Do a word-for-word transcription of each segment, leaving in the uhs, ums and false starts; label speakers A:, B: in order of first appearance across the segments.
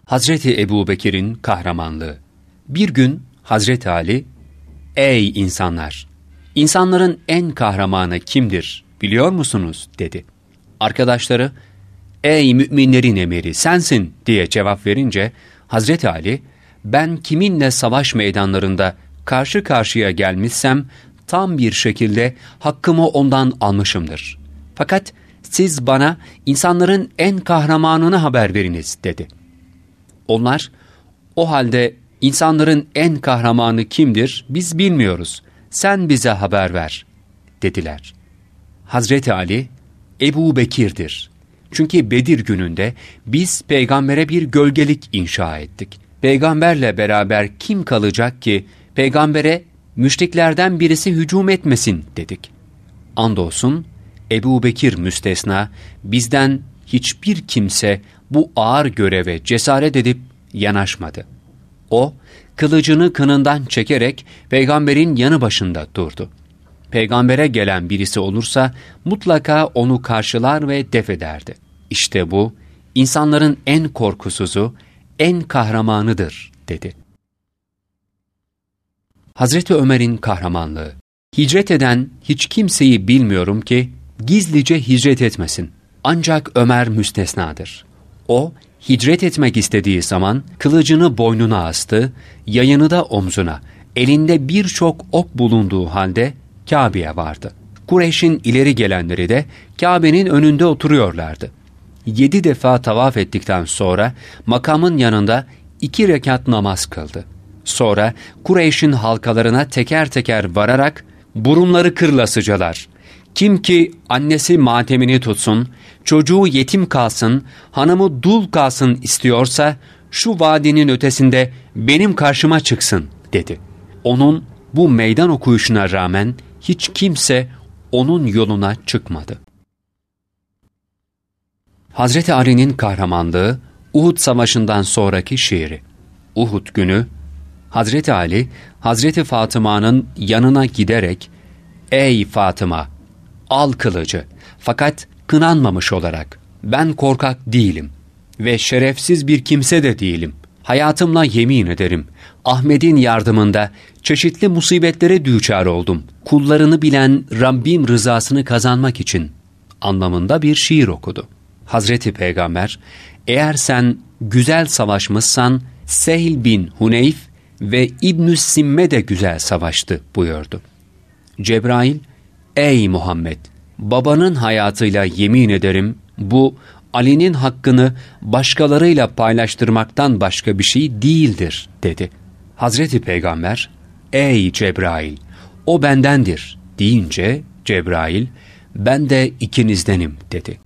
A: Hazreti Ebubekir'in kahramanlığı. Bir gün Hazreti Ali, "Ey insanlar! İnsanların en kahramanı kimdir biliyor musunuz?" dedi. Arkadaşları, "Ey müminlerin emiri sensin" diye cevap verince, Hazreti Ali, "Ben kiminle savaş meydanlarında karşı karşıya gelmişsem, tam bir şekilde hakkımı ondan almışımdır. Fakat siz bana insanların en kahramanını haber veriniz" dedi. Onlar, "O halde insanların en kahramanı kimdir biz bilmiyoruz, sen bize haber ver" dediler. Hazreti Ali, "Ebu Bekir'dir. Çünkü Bedir gününde biz peygambere bir gölgelik inşa ettik. Peygamberle beraber kim kalacak ki peygambere müşriklerden birisi hücum etmesin dedik. Andolsun Ebu Bekir müstesna, bizden hiçbir kimse bu ağır göreve cesaret edip yanaşmadı. O, kılıcını kınından çekerek peygamberin yanı başında durdu. Peygambere gelen birisi olursa mutlaka onu karşılar ve def ederdi. İşte bu, insanların en korkusuzu, en kahramanıdır" dedi. Hazreti Ömer'in kahramanlığı. Hicret eden hiç kimseyi bilmiyorum ki gizlice hicret etmesin. Ancak Ömer müstesnadır. O, hicret etmek istediği zaman kılıcını boynuna astı, yayını da omzuna, elinde birçok ok bulunduğu halde Kabe'ye vardı. Kureyş'in ileri gelenleri de Kabe'nin önünde oturuyorlardı. Yedi defa tavaf ettikten sonra makamın yanında iki rekat namaz kıldı. Sonra Kureyş'in halkalarına teker teker vararak, "Burunları kırlasıcalar! Kim ki annesi matemini tutsun, çocuğu yetim kalsın, hanımı dul kalsın istiyorsa, şu vadinin ötesinde benim karşıma çıksın" dedi. Onun bu meydan okuyuşuna rağmen hiç kimse onun yoluna çıkmadı. Hazreti Ali'nin kahramanlığı, Uhud Savaşı'ndan sonraki şiiri. Uhud günü, Hazreti Ali, Hazreti Fatıma'nın yanına giderek, "Ey Fatıma, al kılıcı, fakat kınanmamış olarak, ben korkak değilim ve şerefsiz bir kimse de değilim. Hayatımla yemin ederim, Ahmet'in yardımında çeşitli musibetlere düçar oldum. Kullarını bilen Rabbim rızasını kazanmak için" anlamında bir şiir okudu. Hazreti Peygamber, "Eğer sen güzel savaşmışsan, Sehl bin Huneyf ve İbn-i Simme de güzel savaştı" buyurdu. Cebrail, "Ey Muhammed, babanın hayatıyla yemin ederim, bu Ali'nin hakkını başkalarıyla paylaştırmaktan başka bir şey değildir" dedi. Hazreti Peygamber, "Ey Cebrail, o bendendir" deyince Cebrail, "Ben de ikinizdenim" dedi.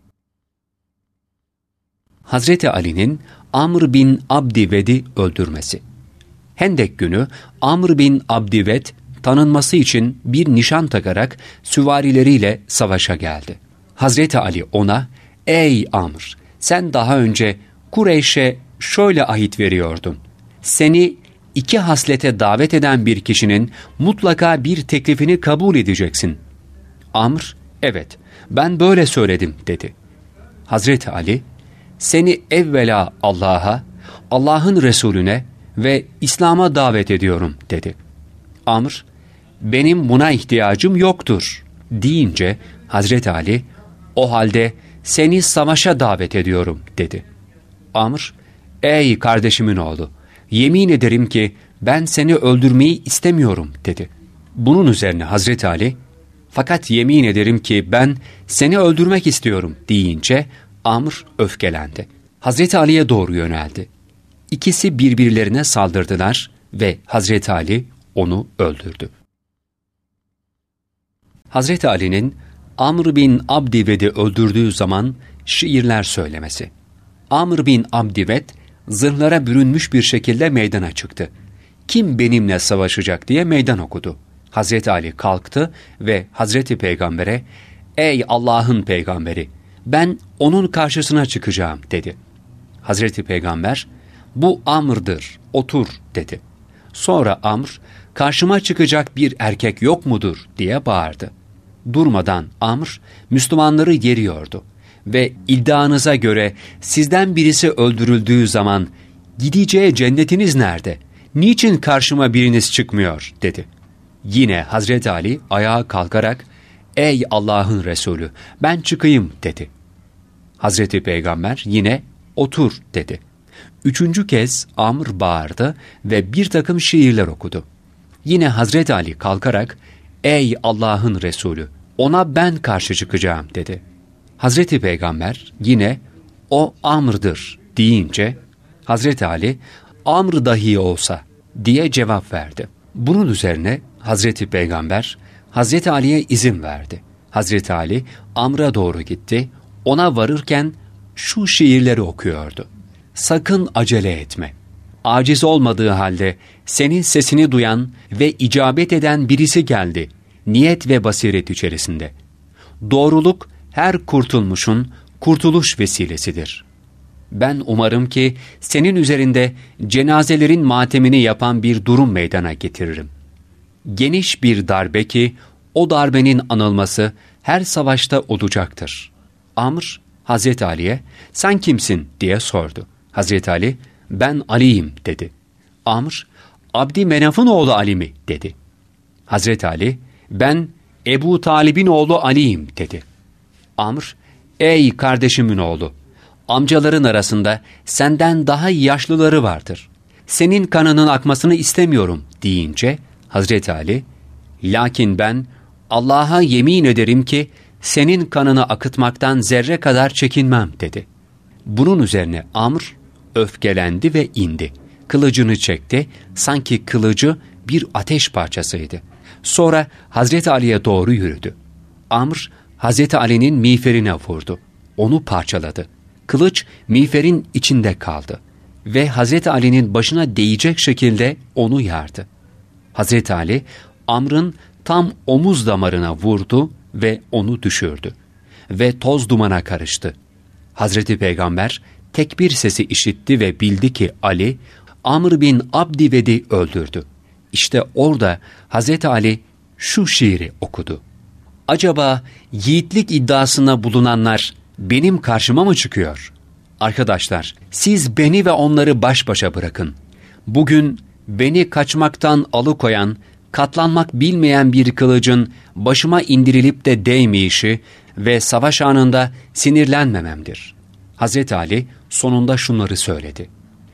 A: Hazreti Ali'nin Amr bin Abdived'i öldürmesi. Hendek günü Amr bin Abdived tanınması için bir nişan takarak süvarileriyle savaşa geldi. Hazreti Ali ona, "Ey Amr, sen daha önce Kureyş'e şöyle ahit veriyordun. Seni iki haslete davet eden bir kişinin mutlaka bir teklifini kabul edeceksin." Amr, "Evet, ben böyle söyledim" dedi. Hazreti Ali, "Seni evvela Allah'a, Allah'ın Resulüne ve İslam'a davet ediyorum" dedi. Amr, "Benim buna ihtiyacım yoktur" deyince Hazreti Ali, "O halde seni savaşa davet ediyorum" dedi. Amr, "Ey kardeşimin oğlu, yemin ederim ki ben seni öldürmeyi istemiyorum" dedi. Bunun üzerine Hazreti Ali, "Fakat yemin ederim ki ben seni öldürmek istiyorum" deyince Amr öfkelendi. Hazreti Ali'ye doğru yöneldi. İkisi birbirlerine saldırdılar ve Hazreti Ali onu öldürdü. Hazreti Ali'nin Amr bin Abdived'i öldürdüğü zaman şiirler söylemesi. Amr bin Abdived zırhlara bürünmüş bir şekilde meydana çıktı. "Kim benimle savaşacak?" diye meydan okudu. Hazreti Ali kalktı ve Hazreti Peygamber'e, "Ey Allah'ın peygamberi, ben onun karşısına çıkacağım" dedi. Hazreti Peygamber, "Bu Amr'dır, otur" dedi. Sonra Amr, "Karşıma çıkacak bir erkek yok mudur?" diye bağırdı. Durmadan Amr, Müslümanları yeriyordu ve iddianıza göre sizden birisi öldürüldüğü zaman Gideceği cennetiniz nerede? Niçin karşıma biriniz çıkmıyor?" dedi. Yine Hazreti Ali ayağa kalkarak, "Ey Allah'ın Resulü, ben çıkayım," dedi. Hazreti Peygamber yine, "Otur," dedi. Üçüncü kez Amr bağırdı ve bir takım şiirler okudu. Yine Hazreti Ali kalkarak, "Ey Allah'ın Resulü, ona ben karşı çıkacağım," dedi. Hazreti Peygamber yine, "O Amr'dır," deyince Hazreti Ali, "Amr dahi olsa," diye cevap verdi. Bunun üzerine Hazreti Peygamber Hazreti Ali'ye izin verdi. Hazreti Ali Amr'a doğru gitti. Ona varırken şu şiirleri okuyordu. "Sakın acele etme. Aciz olmadığı halde senin sesini duyan ve icabet eden birisi geldi. Niyet ve basiret içerisinde. Doğruluk her kurtulmuşun kurtuluş vesilesidir. Ben umarım ki senin üzerinde cenazelerin matemini yapan bir durum meydana getiririm. Geniş bir darbe ki o darbenin anılması her savaşta olacaktır." Amr, Hazreti Ali'ye, "Sen kimsin?" diye sordu. Hazreti Ali, "Ben Ali'yim," dedi. Amr, "Abdi Menaf'ın oğlu Ali mi?" dedi. Hazreti Ali, "Ben Ebu Talib'in oğlu Ali'yim," dedi. Amr, "Ey kardeşimin oğlu, amcaların arasında senden daha yaşlıları vardır. Senin kanının akmasını istemiyorum," deyince Hazreti Ali, "Lakin ben Allah'a yemin ederim ki senin kanını akıtmaktan zerre kadar çekinmem," dedi. Bunun üzerine Amr öfkelendi ve indi. Kılıcını çekti, sanki kılıcı bir ateş parçasıydı. Sonra Hazreti Ali'ye doğru yürüdü. Amr, Hazreti Ali'nin miğferine vurdu. Onu parçaladı. Kılıç miğferin içinde kaldı ve Hazreti Ali'nin başına değecek şekilde onu yardı. Hazreti Ali, Amr'ın tam omuz damarına vurdu ve onu düşürdü. Ve toz dumana karıştı. Hazreti Peygamber tekbir sesi işitti ve bildi ki Ali, Amr bin Abdived'i öldürdü. İşte orada Hazreti Ali şu şiiri okudu. "Acaba yiğitlik iddiasına bulunanlar benim karşıma mı çıkıyor? Arkadaşlar, siz beni ve onları baş başa bırakın. Bugün beni kaçmaktan alıkoyan, katlanmak bilmeyen bir kılıcın başıma indirilip de değmeyişi ve savaş anında sinirlenmememdir." Hazreti Ali sonunda şunları söyledi.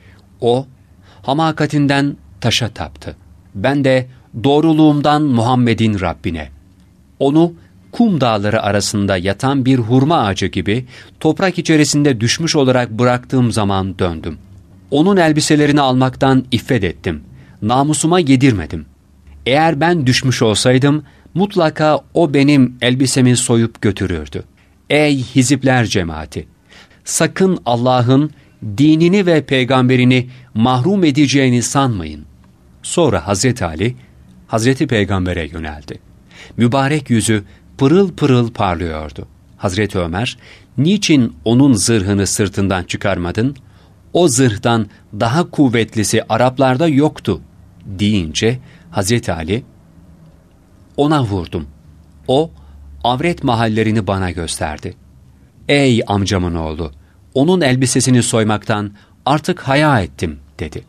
A: "O, hamakatinden taşa taptı. Ben de doğruluğumdan Muhammed'in Rabbine. Onu kum dağları arasında yatan bir hurma ağacı gibi toprak içerisinde düşmüş olarak bıraktığım zaman döndüm. Onun elbiselerini almaktan iffet ettim. Namusuma yedirmedim. Eğer ben düşmüş olsaydım mutlaka o benim elbisemi soyup götürürdü. Ey hizipler cemaati! Sakın Allah'ın dinini ve peygamberini mahrum edeceğini sanmayın." Sonra Hazreti Ali, Hazreti Peygamber'e yöneldi. Mübarek yüzü pırıl pırıl parlıyordu. Hazreti Ömer, "Niçin onun zırhını sırtından çıkarmadın? O zırhtan daha kuvvetlisi Araplarda yoktu," deyince Hazreti Ali, "Ona vurdum. O, avret mahallerini bana gösterdi. Ey amcamın oğlu, onun elbisesini soymaktan artık haya ettim," dedi.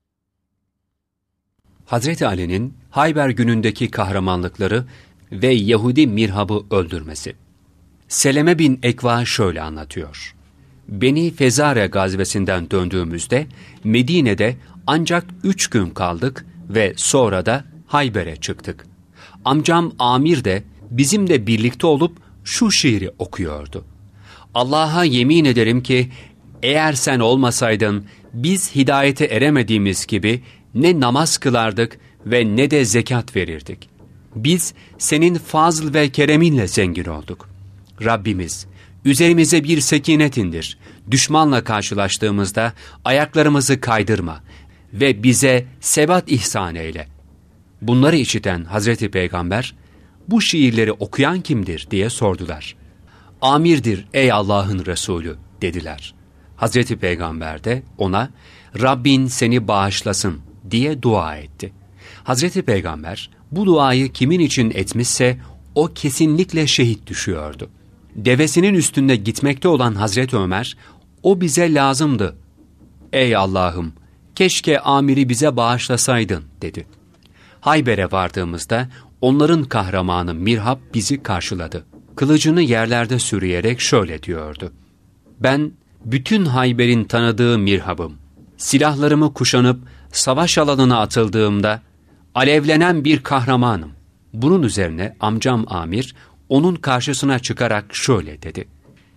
A: Hazreti Ali'nin Hayber günündeki kahramanlıkları ve Yahudi Mirhab'ı öldürmesi. Seleme bin Ekva şöyle anlatıyor. "Beni Fezare gazvesinden döndüğümüzde Medine'de ancak üç gün kaldık ve sonra da Hayber'e çıktık. Amcam Amir de bizimle birlikte olup şu şiiri okuyordu. Allah'a yemin ederim ki eğer sen olmasaydın biz hidayete eremediğimiz gibi ne namaz kılardık ve ne de zekat verirdik. Biz senin fazl ve kereminle zengin olduk. Rabbimiz üzerimize bir sekinet indir. Düşmanla karşılaştığımızda ayaklarımızı kaydırma ve bize sebat ihsan eyle." Bunları işiten Hazreti Peygamber, "Bu şiirleri okuyan kimdir?" diye sordular. "Amir'dir ey Allah'ın Resulü," dediler. Hazreti Peygamber de ona, "Rabbin seni bağışlasın," diye dua etti. Hazreti Peygamber bu duayı kimin için etmişse o kesinlikle şehit düşüyordu. Devesinin üstünde gitmekte olan Hazreti Ömer, "O bize lazımdı. Ey Allah'ım, keşke Amir'i bize bağışlasaydın dedi. Hayber'e vardığımızda onların kahramanı Mirhab bizi karşıladı. Kılıcını yerlerde sürüyerek şöyle diyordu: ben bütün Hayber'in tanıdığı Mirhab'ım. Silahlarımı kuşanıp savaş alanına atıldığımda alevlenen bir kahramanım. Bunun üzerine amcam Amir onun karşısına çıkarak şöyle dedi: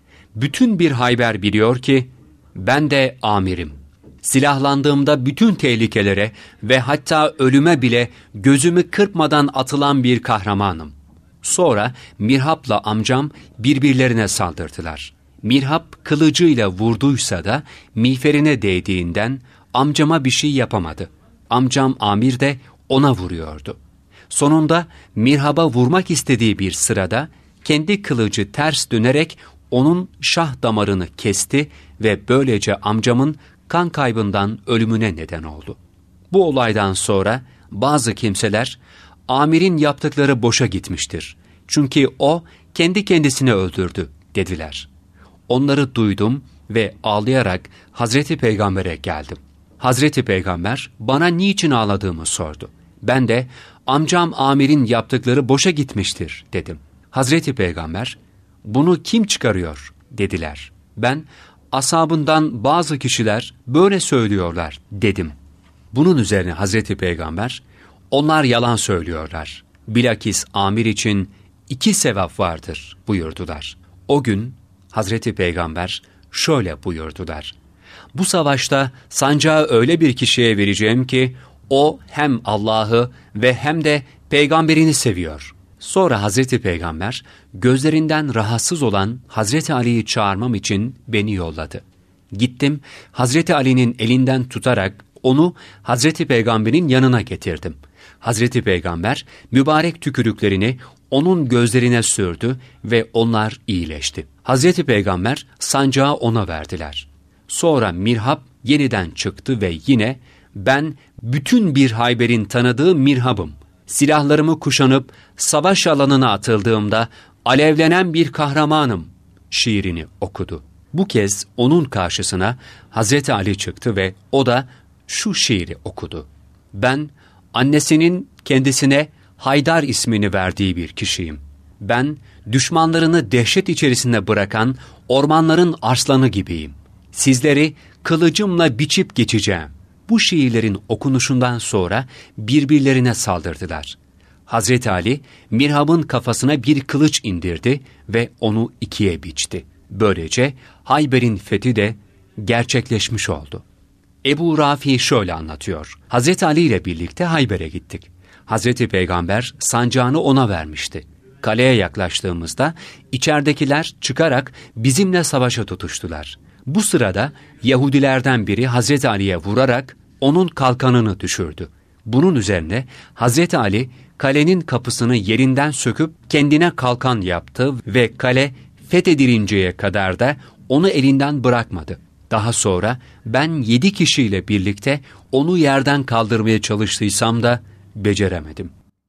A: bütün bir Hayber biliyor ki ben de Amir'im. Silahlandığımda bütün tehlikelere ve hatta ölüme bile gözümü kırpmadan atılan bir kahramanım. Sonra Mirhab'la amcam birbirlerine saldırdılar. Mirhab kılıcıyla vurduysa da miğferine değdiğinden amcama bir şey yapamadı. Amcam Amir de ona vuruyordu. Sonunda Mirhab'a vurmak istediği bir sırada kendi kılıcı ters dönerek onun şah damarını kesti ve böylece amcamın kan kaybından ölümüne neden oldu. Bu olaydan sonra bazı kimseler Amir'in yaptıkları boşa gitmiştir. Çünkü o kendi kendisini öldürdü dediler. Onları duydum ve ağlayarak Hazreti Peygamber'e geldim. Hazreti Peygamber bana niçin ağladığımı sordu. Ben de amcam Amir'in yaptıkları boşa gitmiştir dedim. Hazreti Peygamber bunu kim çıkarıyor dediler. Ben ashabından bazı kişiler böyle söylüyorlar dedim. Bunun üzerine Hazreti Peygamber onlar yalan söylüyorlar. Bilakis Amir için iki sevap vardır buyurdular. O gün Hazreti Peygamber şöyle buyurdular: bu savaşta sancağı öyle bir kişiye vereceğim ki o hem Allah'ı ve hem de peygamberini seviyor. Sonra Hazreti Peygamber gözlerinden rahatsız olan Hazreti Ali'yi çağırmam için beni yolladı. Gittim, Hazreti Ali'nin elinden tutarak onu Hazreti Peygamber'in yanına getirdim. Hazreti Peygamber mübarek tükürüklerini onun gözlerine sürdü ve onlar iyileşti. Hazreti Peygamber sancağı ona verdiler. Sonra Mirhab yeniden çıktı ve yine ben bütün bir Hayber'in tanıdığı Mirhab'ım. Silahlarımı kuşanıp savaş alanına atıldığımda alevlenen bir kahramanım şiirini okudu. Bu kez onun karşısına Hazreti Ali çıktı ve o da şu şiiri okudu. Ben annesinin kendisine Haydar ismini verdiği bir kişiyim. Ben düşmanlarını dehşet içerisinde bırakan ormanların arslanı gibiyim. Sizleri kılıcımla biçip geçeceğim. Bu şiirlerin okunuşundan sonra birbirlerine saldırdılar. Hazreti Ali, Mirhab'ın kafasına bir kılıç indirdi ve onu ikiye biçti. Böylece Hayber'in fethi de gerçekleşmiş oldu. Ebu Rafi şöyle anlatıyor: Hazreti Ali ile birlikte Hayber'e gittik. Hazreti Peygamber sancağını ona vermişti. Kaleye yaklaştığımızda içeridekiler çıkarak bizimle savaşa tutuştular. Bu sırada Yahudilerden biri Hazreti Ali'ye vurarak onun kalkanını düşürdü. Bunun üzerine Hazreti Ali kalenin kapısını yerinden söküp kendine kalkan yaptı ve kale fethedilinceye kadar da onu elinden bırakmadı. Daha sonra ben yedi kişiyle birlikte onu yerden kaldırmaya çalıştıysam da beceremedim.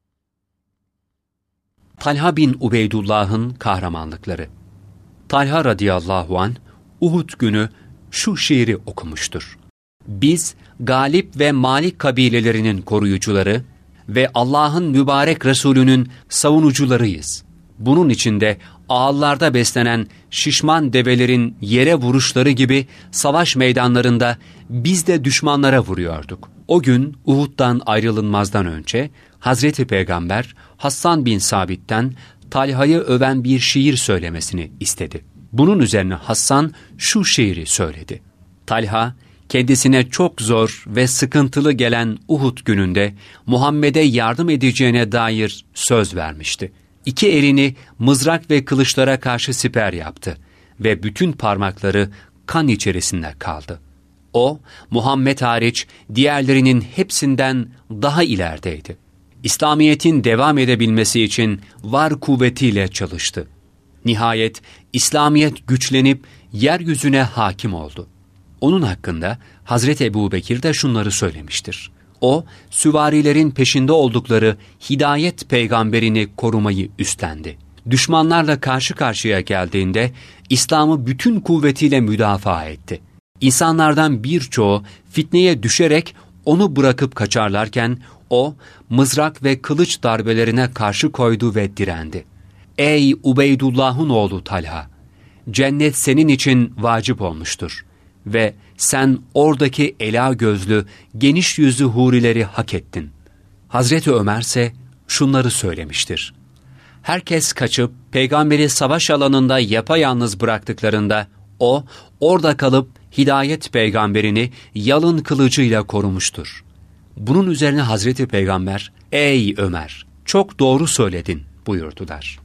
A: Talha bin Ubeydullah'ın kahramanlıkları. Talha radıyallahu anh Uhud günü şu şiiri okumuştur: biz Galip ve Malik kabilelerinin koruyucuları ve Allah'ın mübarek Resulünün savunucularıyız. Bunun içinde ağıllarda beslenen şişman develerin yere vuruşları gibi savaş meydanlarında biz de düşmanlara vuruyorduk. O gün Uhud'dan ayrılınmazdan önce Hazreti Peygamber Hassan bin Sabit'ten Talha'yı öven bir şiir söylemesini istedi. Bunun üzerine Hassan şu şiiri söyledi. Talha, kendisine çok zor ve sıkıntılı gelen Uhud gününde Muhammed'e yardım edeceğine dair söz vermişti. İki elini mızrak ve kılıçlara karşı siper yaptı ve bütün parmakları kan içerisinde kaldı. O, Muhammed hariç diğerlerinin hepsinden daha ilerideydi. İslamiyet'in devam edebilmesi için var kuvvetiyle çalıştı. Nihayet İslamiyet güçlenip yeryüzüne hakim oldu. Onun hakkında Hazreti Ebubekir de şunları söylemiştir. O, süvarilerin peşinde oldukları hidayet peygamberini korumayı üstlendi. Düşmanlarla karşı karşıya geldiğinde İslam'ı bütün kuvvetiyle müdafaa etti. İnsanlardan birçoğu fitneye düşerek onu bırakıp kaçarlarken o mızrak ve kılıç darbelerine karşı koydu ve direndi. Ey Ubeydullah'ın oğlu Talha! Cennet senin için vacip olmuştur ve sen oradaki ela gözlü, geniş yüzlü hurileri hak ettin. Hazreti Ömer ise şunları söylemiştir. Herkes kaçıp peygamberi savaş alanında yapayalnız bıraktıklarında o orada kalıp hidayet peygamberini yalın kılıcıyla korumuştur. Bunun üzerine Hazreti Peygamber, ey Ömer, çok doğru söyledin buyurdular.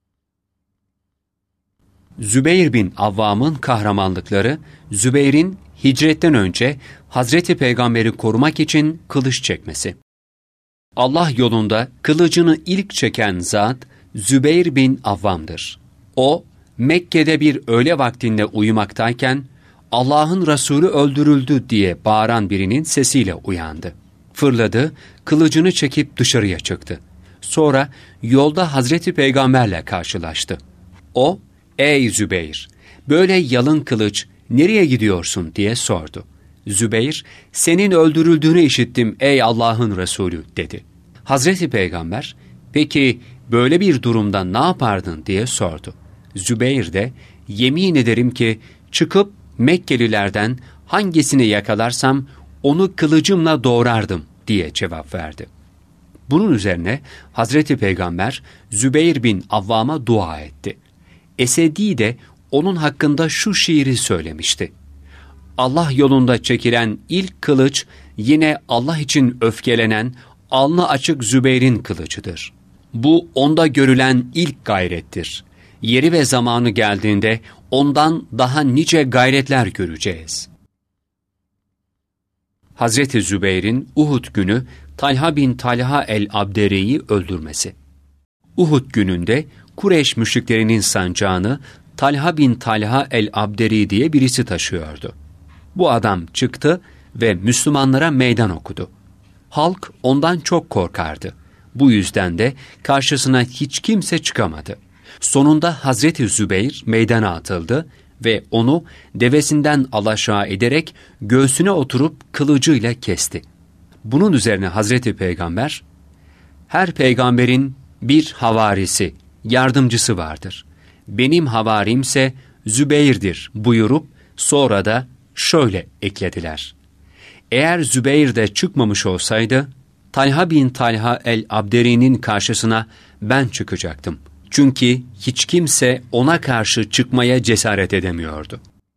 A: Zübeyir bin Avvam'ın kahramanlıkları, Zübeyir'in hicretten önce Hazreti Peygamber'i korumak için kılıç çekmesi. Allah yolunda kılıcını ilk çeken zat Zübeyir bin Avvam'dır. O, Mekke'de bir öğle vaktinde uyumaktayken, Allah'ın Resulü öldürüldü diye bağıran birinin sesiyle uyandı. Fırladı, kılıcını çekip dışarıya çıktı. Sonra yolda Hazreti Peygamber'le karşılaştı. O, ''Ey Zübeyir, böyle yalın kılıç nereye gidiyorsun?'' diye sordu. Zübeyir, ''Senin öldürüldüğünü işittim ey Allah'ın Resulü'' dedi. Hazreti Peygamber, ''Peki böyle bir durumda ne yapardın?'' diye sordu. Zübeyir de, ''Yemin ederim ki çıkıp Mekkelilerden hangisini yakalarsam onu kılıcımla doğrardım'' diye cevap verdi. Bunun üzerine Hazreti Peygamber Zübeyir bin Avvam'a dua etti. Esedi de onun hakkında şu şiiri söylemişti. Allah yolunda çekilen ilk kılıç yine Allah için öfkelenen, alnı açık Zübeyir'in kılıcıdır. Bu onda görülen ilk gayrettir. Yeri ve zamanı geldiğinde ondan daha nice gayretler göreceğiz. Hazreti Zübeyir'in Uhud günü Talha bin Talha el-Abderi'yi öldürmesi. Uhud gününde Kureyş müşriklerinin sancağını Talha bin Talha el-Abderi diye birisi taşıyordu. Bu adam çıktı ve Müslümanlara meydan okudu. Halk ondan çok korkardı. Bu yüzden de karşısına hiç kimse çıkamadı. Sonunda Hazreti Zübeyir meydana atıldı ve onu devesinden alaşağı ederek göğsüne oturup kılıcıyla kesti. Bunun üzerine Hazreti Peygamber, her peygamberin bir havarisi, yardımcısı vardır. Benim havarimse Zübeyir'dir buyurup sonra da şöyle eklediler. Eğer Zübeyir de çıkmamış olsaydı, Talha bin Talha el-Abderi'nin karşısına ben çıkacaktım. Çünkü hiç kimse ona karşı çıkmaya cesaret edemiyordu.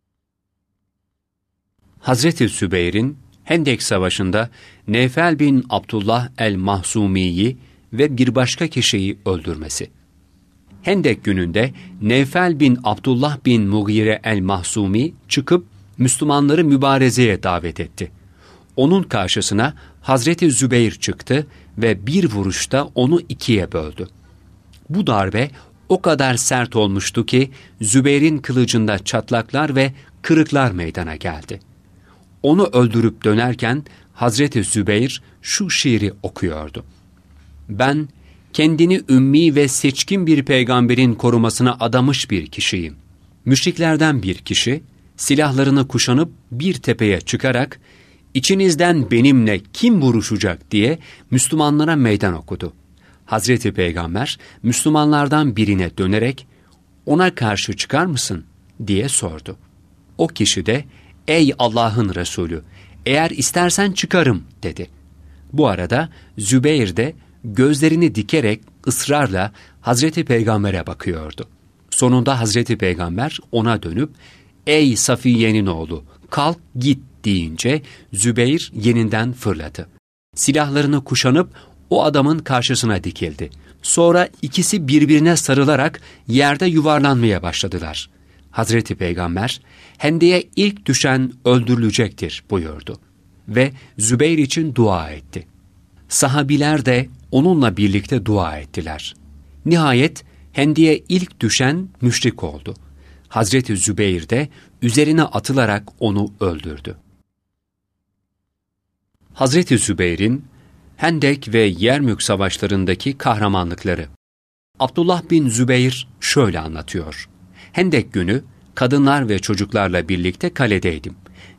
A: Hazreti Zübeyir'in Hendek Savaşı'nda Nefel bin Abdullah el-Mahzumi'yi ve bir başka kişiyi öldürmesi. Hendek gününde Nefel bin Abdullah bin Mugire el-Mahzumi çıkıp Müslümanları mübarezeye davet etti. Onun karşısına Hazreti Zübeyir çıktı ve bir vuruşta onu ikiye böldü. Bu darbe o kadar sert olmuştu ki Zübeyir'in kılıcında çatlaklar ve kırıklar meydana geldi. Onu öldürüp dönerken Hazreti Zübeyir şu şiiri okuyordu. Ben kendini ümmi ve seçkin bir peygamberin korumasına adamış bir kişiyim. Müşriklerden bir kişi silahlarını kuşanıp bir tepeye çıkarak İçinizden benimle kim vuruşacak diye Müslümanlara meydan okudu. Hazreti Peygamber Müslümanlardan birine dönerek ona karşı çıkar mısın diye sordu. O kişi de ey Allah'ın Resulü eğer istersen çıkarım dedi. Bu arada Zübeyir de gözlerini dikerek ısrarla Hazreti Peygamber'e bakıyordu. Sonunda Hazreti Peygamber ona dönüp ey Safiye'nin oğlu kalk git deyince Zübeyir yeniden fırladı. Silahlarını kuşanıp o adamın karşısına dikildi. Sonra ikisi birbirine sarılarak yerde yuvarlanmaya başladılar. Hazreti Peygamber, Hendek'e ilk düşen öldürülecektir buyurdu ve Zübeyir için dua etti. Sahabiler de onunla birlikte dua ettiler. Nihayet Hendek'e ilk düşen müşrik oldu. Hazreti Zübeyir de üzerine atılarak onu öldürdü. Hazreti Zübeyir'in Hendek ve Yermük savaşlarındaki kahramanlıkları. Abdullah bin Zübeyir şöyle anlatıyor. Hendek günü kadınlar ve çocuklarla birlikte kaledeydim.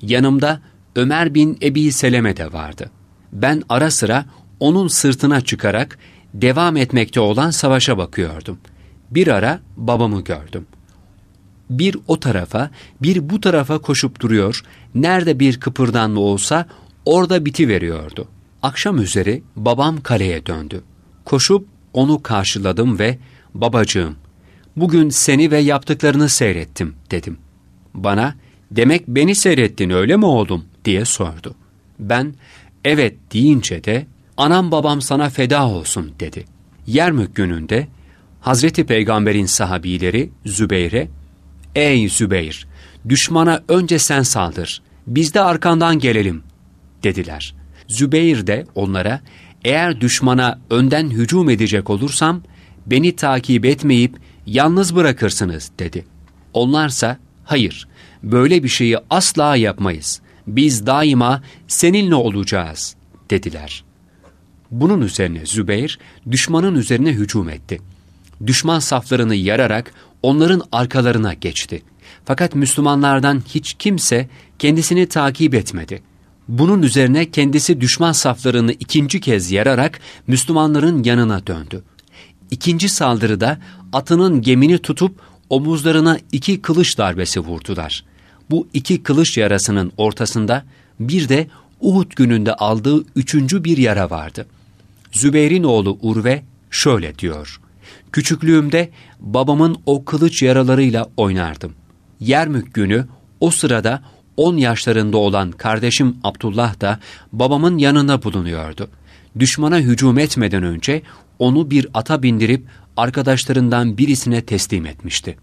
A: Yanımda Ömer bin Ebi Seleme de vardı. Ben ara sıra onun sırtına çıkarak devam etmekte olan savaşa bakıyordum. Bir ara babamı gördüm. Bir o tarafa, bir bu tarafa koşup duruyor, nerede bir kıpırdanma olsa orada bitiveriyordu. Akşam üzeri babam kaleye döndü. Koşup onu karşıladım ve "Babacığım, bugün seni ve yaptıklarını seyrettim," dedim. Bana "Demek beni seyrettin öyle mi oğlum?" diye sordu. Ben "Evet" deyince de "Anam babam sana feda olsun," dedi. Yermük gününde Hazreti Peygamber'in sahabileri Zübeyir'e "Ey Zübeyir, düşmana önce sen saldır, biz de arkandan gelelim," dediler. Zübeyir de onlara "Eğer düşmana önden hücum edecek olursam beni takip etmeyip yalnız bırakırsınız," dedi. Onlarsa "Hayır, böyle bir şeyi asla yapmayız. Biz daima seninle olacağız," dediler. Bunun üzerine Zübeyir düşmanın üzerine hücum etti. Düşman saflarını yararak onların arkalarına geçti. Fakat Müslümanlardan hiç kimse kendisini takip etmedi. Bunun üzerine kendisi düşman saflarını ikinci kez yararak Müslümanların yanına döndü. İkinci saldırıda atının gemini tutup omuzlarına iki kılıç darbesi vurdular. Bu iki kılıç yarasının ortasında bir de Uhud gününde aldığı üçüncü bir yara vardı. Zübeyir'in oğlu Urve şöyle diyor: "Küçüklüğümde babamın o kılıç yaralarıyla oynardım. Yermük günü o sırada on yaşlarında olan kardeşim Abdullah da babamın yanında bulunuyordu. Düşmana hücum etmeden önce onu bir ata bindirip arkadaşlarından birisine teslim etmişti."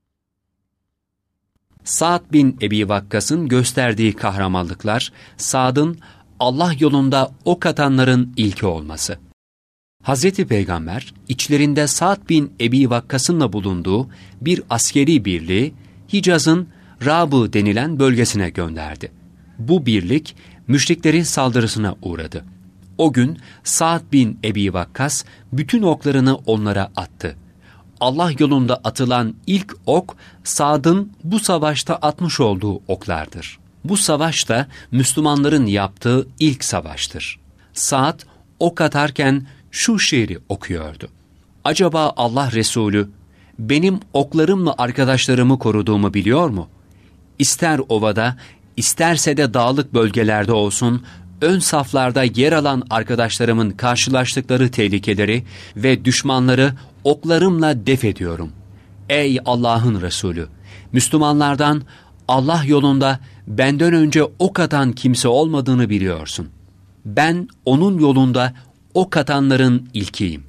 A: Sa'd bin Ebi Vakkas'ın gösterdiği kahramanlıklar, Sa'd'ın Allah yolunda ok atanların ilki olması. Hazreti Peygamber, içlerinde Sa'd bin Ebi Vakkas'ınla bulunduğu bir askeri birliği, Hicaz'ın Rabı denilen bölgesine gönderdi. Bu birlik, müşriklerin saldırısına uğradı. O gün Sa'd bin Ebi Vakkas, bütün oklarını onlara attı. Allah yolunda atılan ilk ok, Sa'd'ın bu savaşta atmış olduğu oklardır. Bu savaş da Müslümanların yaptığı ilk savaştır. Sa'd ok atarken şu şiiri okuyordu: "Acaba Allah Resulü benim oklarımla arkadaşlarımı koruduğumu biliyor mu? İster ovada, isterse de dağlık bölgelerde olsun, ön saflarda yer alan arkadaşlarımın karşılaştıkları tehlikeleri ve düşmanları oklarımla def ediyorum. Ey Allah'ın Resulü, Müslümanlardan Allah yolunda benden önce ok atan kimse olmadığını biliyorsun. Ben onun yolunda ok atanların ilkiyim."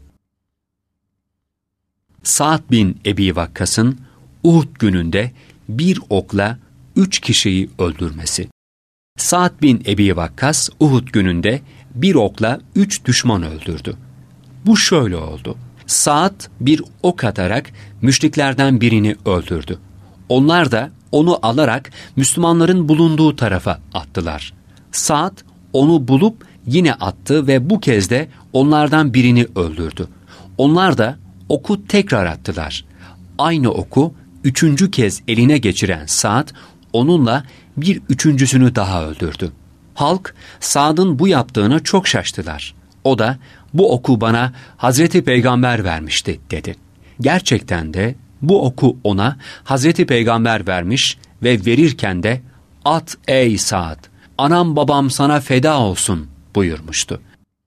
A: Sa'd bin Ebi Vakkas'ın Uhud gününde bir okla üç kişiyi öldürmesi. Sa'd bin Ebi Vakkas Uhud gününde bir okla üç düşman öldürdü. Bu şöyle oldu: Sa'd bir ok atarak müşriklerden birini öldürdü. Onlar da onu alarak Müslümanların bulunduğu tarafa attılar. Sa'd onu bulup yine attı ve bu kez de onlardan birini öldürdü. Onlar da oku tekrar attılar. Aynı oku üçüncü kez eline geçiren Sa'd onunla bir üçüncüsünü daha öldürdü. Halk Sa'd'ın bu yaptığına çok şaştılar. O da "Bu oku bana Hazreti Peygamber vermişti," dedi. Gerçekten de bu oku ona Hazreti Peygamber vermiş ve verirken de "At ey Sa'd, anam babam sana feda olsun," buyurmuştu.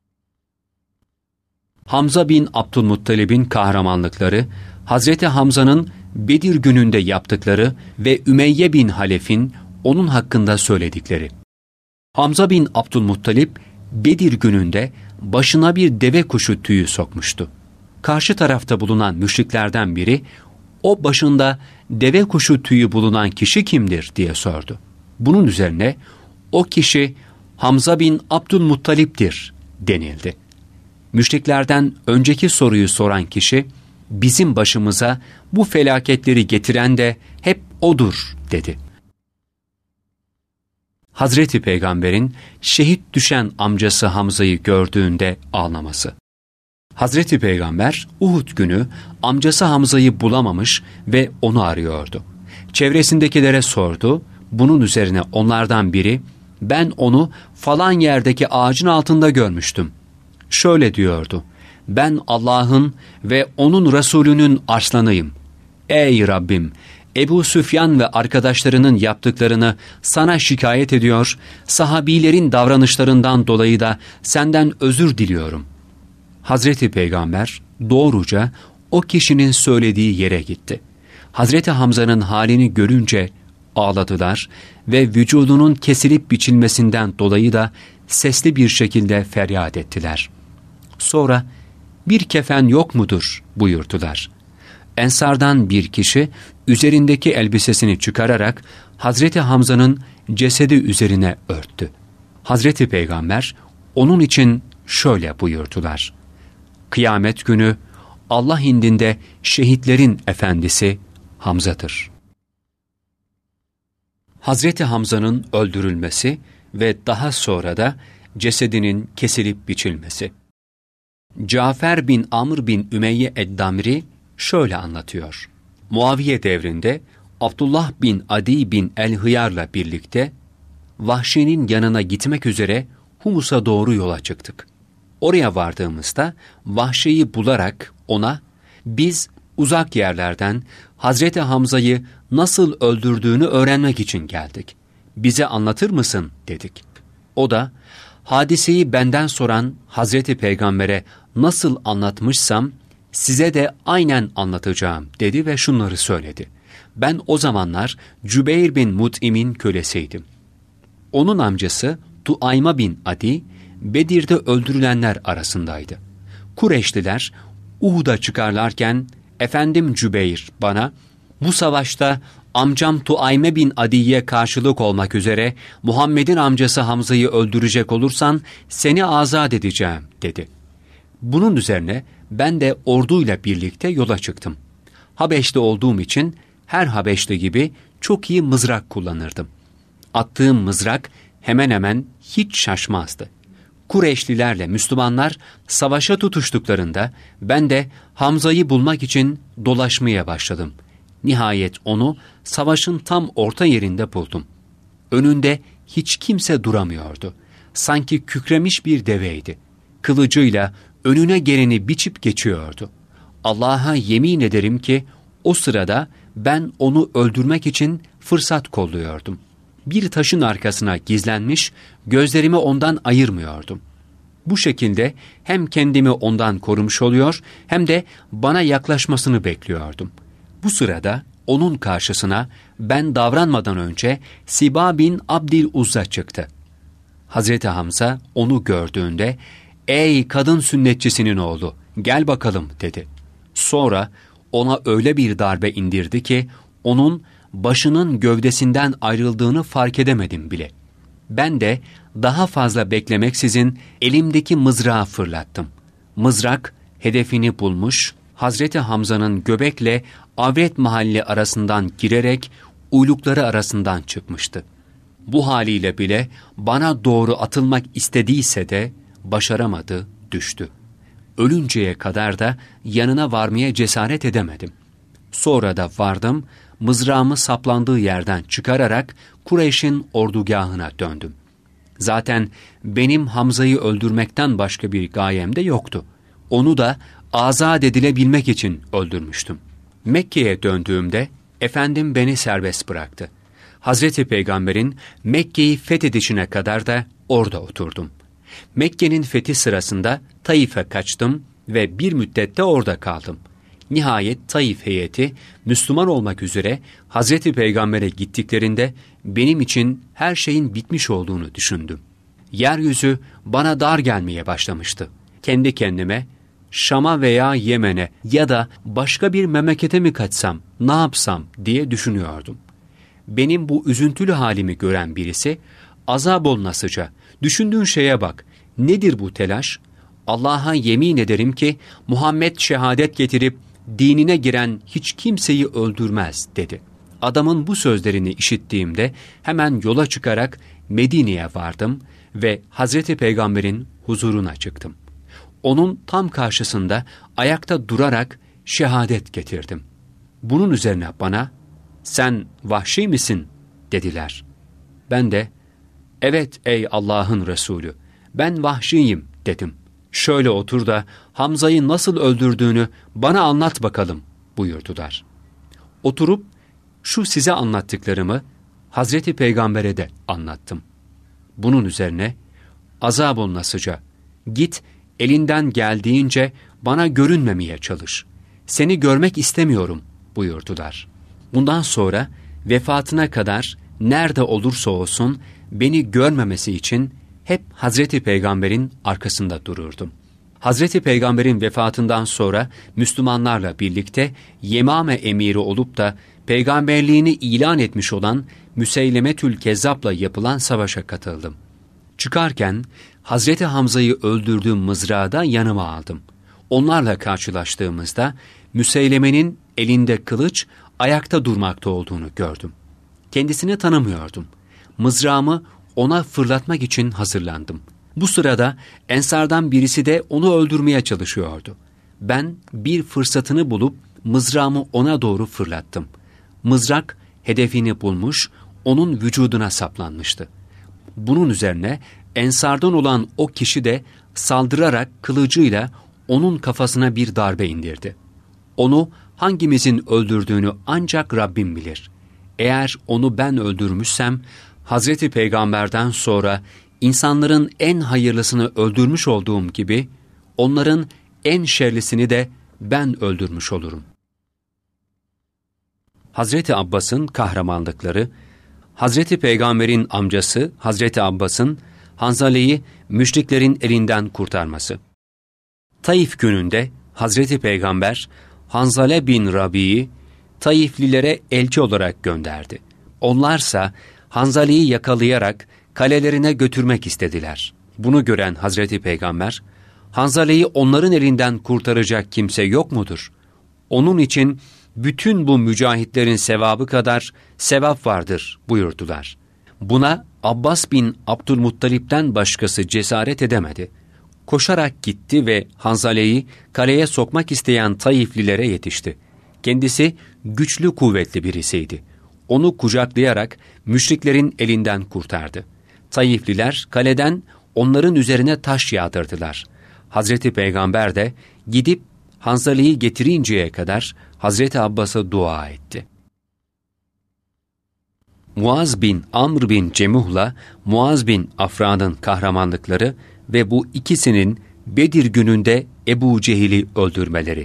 A: Hamza bin Abdülmuttalib'in kahramanlıkları, Hazreti Hamza'nın Bedir gününde yaptıkları ve Ümeyye bin Halef'in onun hakkında söyledikleri. Hamza bin Abdülmuttalib, Bedir gününde başına bir deve kuşu tüyü sokmuştu. Karşı tarafta bulunan müşriklerden biri, "O başında deve kuşu tüyü bulunan kişi kimdir?" diye sordu. Bunun üzerine, "O kişi Hamza bin Abdülmuttalib'dir," denildi. Müşriklerden önceki soruyu soran kişi, "Bizim başımıza bu felaketleri getiren de hep odur," dedi. Hazreti Peygamber'in şehit düşen amcası Hamza'yı gördüğünde ağlaması. Hazreti Peygamber Uhud günü amcası Hamza'yı bulamamış ve onu arıyordu. Çevresindekilere sordu, Bunun üzerine onlardan biri, ben onu falan yerdeki ağacın altında görmüştüm. Şöyle diyordu, ben Allah'ın ve onun Resulünün arslanıyım. Ey Rabbim! Ebu Süfyan ve arkadaşlarının yaptıklarını sana şikayet ediyor, sahabilerin davranışlarından dolayı da senden özür diliyorum. Hazreti Peygamber doğruca o kişinin söylediği yere gitti. Hazreti Hamza'nın halini görünce ağladılar ve vücudunun kesilip biçilmesinden dolayı da sesli bir şekilde feryat ettiler. Sonra bir kefen yok mudur buyurdular. Ensardan bir kişi üzerindeki elbisesini çıkararak Hazreti Hamza'nın cesedi üzerine örttü. Hazreti Peygamber onun için şöyle buyurdular. Kıyamet günü Allah indinde şehitlerin efendisi Hamza'dır. Hazreti Hamza'nın öldürülmesi ve daha sonra da cesedinin kesilip biçilmesi. Cafer bin Amr bin Ümeyye Eddamri şöyle anlatıyor. Muaviye devrinde Abdullah bin Adi bin El-Hıyar'la birlikte Vahşi'nin yanına gitmek üzere Humus'a doğru yola çıktık. Oraya vardığımızda Vahşi'yi bularak ona, biz uzak yerlerden Hazreti Hamza'yı nasıl öldürdüğünü öğrenmek için geldik. Bize anlatır mısın dedik. O da, hadiseyi benden soran Hazreti Peygamber'e nasıl anlatmışsam size de aynen anlatacağım dedi ve şunları söyledi. Ben o zamanlar Cübeyr bin Mut'im'in kölesiydim. Onun amcası Tuayma bin Adi, Bedir'de öldürülenler arasındaydı. Kureyşliler Uhud'a çıkarlarken, efendim Cübeyr bana, bu savaşta amcam Tuayme bin Adi'ye karşılık olmak üzere Muhammed'in amcası Hamza'yı öldürecek olursan seni azat edeceğim dedi. Bunun üzerine ben de orduyla birlikte yola çıktım. Habeş'te olduğum için her Habeşli gibi çok iyi mızrak kullanırdım. Attığım mızrak hemen hemen hiç şaşmazdı. Kureyşlilerle Müslümanlar savaşa tutuştuklarında ben de Hamza'yı bulmak için dolaşmaya başladım. Nihayet onu savaşın tam orta yerinde buldum. Önünde hiç kimse duramıyordu. Sanki kükremiş bir deveydi. Kılıcıyla önüne geleni biçip geçiyordu. Allah'a yemin ederim ki o sırada ben onu öldürmek için fırsat kolluyordum. Bir taşın arkasına gizlenmiş, gözlerimi ondan ayırmıyordum. Bu şekilde hem kendimi ondan korumuş oluyor hem de bana yaklaşmasını bekliyordum. Bu sırada onun karşısına ben davranmadan önce Siba bin Abdil Uzza çıktı. Hazreti Hamza onu gördüğünde, ''Ey kadın sünnetçisinin oğlu, gel bakalım.'' dedi. Sonra ona öyle bir darbe indirdi ki onun başının gövdesinden ayrıldığını fark edemedim bile. Ben de daha fazla beklemeksizin elimdeki mızrağı fırlattım. Mızrak hedefini bulmuş, Hazreti Hamza'nın göbekle avret mahalli arasından girerek uylukları arasından çıkmıştı. Bu haliyle bile bana doğru atılmak istediyse de başaramadı, düştü. Ölünceye kadar da yanına varmaya cesaret edemedim. Sonra da vardım, mızrağımı saplandığı yerden çıkararak Kureyş'in ordugahına döndüm. Zaten benim Hamza'yı öldürmekten başka bir gayem de yoktu. Onu da azat edilebilmek için öldürmüştüm. Mekke'ye döndüğümde efendim beni serbest bıraktı. Hazreti Peygamber'in Mekke'yi fethedişine kadar da orada oturdum. Mekke'nin fethi sırasında Taif'e kaçtım ve bir müddette orada kaldım. Nihayet Taif heyeti Müslüman olmak üzere Hazreti Peygamber'e gittiklerinde benim için her şeyin bitmiş olduğunu düşündüm. Yeryüzü bana dar gelmeye başlamıştı. Kendi kendime Şam'a veya Yemen'e ya da başka bir memlekete mi kaçsam, ne yapsam diye düşünüyordum. Benim bu üzüntülü halimi gören birisi, azap ol nasıca, düşündüğün şeye bak, nedir bu telaş? Allah'a yemin ederim ki Muhammed şehadet getirip dinine giren hiç kimseyi öldürmez dedi. Adamın bu sözlerini işittiğimde hemen yola çıkarak Medine'ye vardım ve Hazreti Peygamber'in huzuruna çıktım. Onun tam karşısında ayakta durarak şehadet getirdim. Bunun üzerine bana, sen Vahşi misin dediler. Ben de, evet ey Allah'ın Resulü, ben Vahşiyim dedim. Şöyle otur da Hamza'yı nasıl öldürdüğünü bana anlat bakalım buyurdular. Oturup şu size anlattıklarımı Hazreti Peygamber'e de anlattım. Bunun üzerine, azab olunasıca, git elinden geldiğince bana görünmemeye çalış. Seni görmek istemiyorum buyurdular. Bundan sonra vefatına kadar nerede olursa olsun beni görmemesi için hep Hazreti Peygamber'in arkasında dururdum. Hazreti Peygamber'in vefatından sonra Müslümanlarla birlikte Yemame emiri olup da peygamberliğini ilan etmiş olan Müseylemetül Kezzab'la yapılan savaşa katıldım. Çıkarken Hazreti Hamza'yı öldürdüğüm mızrağı da yanıma aldım. Onlarla karşılaştığımızda Müseyleme'nin elinde kılıç, ayakta durmakta olduğunu gördüm. Kendisini tanımıyordum. Mızrağımı ona fırlatmak için hazırlandım. Bu sırada Ensardan birisi de onu öldürmeye çalışıyordu. Ben bir fırsatını bulup mızrağımı ona doğru fırlattım. Mızrak hedefini bulmuş, onun vücuduna saplanmıştı. Bunun üzerine Ensardan olan o kişi de saldırarak kılıcıyla onun kafasına bir darbe indirdi. Onu hangimizin öldürdüğünü ancak Rabbim bilir. Eğer onu ben öldürmüşsem, Hazreti Peygamber'den sonra insanların en hayırlısını öldürmüş olduğum gibi, onların en şerlisini de ben öldürmüş olurum. Hazreti Abbas'ın kahramanlıkları, Hazreti Peygamber'in amcası Hazreti Abbas'ın Hanzale'yi müşriklerin elinden kurtarması. Taif gününde Hazreti Peygamber, Hanzale bin Rabi'yi Taiflilere elçi olarak gönderdi. Onlarsa Hanzale'yi yakalayarak kalelerine götürmek istediler. Bunu gören Hazreti Peygamber, Hanzale'yi onların elinden kurtaracak kimse yok mudur? Onun için bütün bu mücahitlerin sevabı kadar sevap vardır buyurdular. Buna Abbas bin Abdülmuttalip'ten başkası cesaret edemedi. Koşarak gitti ve Hanzale'yi kaleye sokmak isteyen Taiflilere yetişti. Kendisi güçlü kuvvetli birisiydi. Onu kucaklayarak müşriklerin elinden kurtardı. Taifliler kaleden onların üzerine taş yağdırdılar. Hazreti Peygamber de gidip Hanzale'yi getirinceye kadar Hazreti Abbas'a dua etti. Muaz bin Amr bin Cemuh'la Muaz bin Afra'nın kahramanlıkları ve bu ikisinin Bedir gününde Ebu Cehil'i öldürmeleri.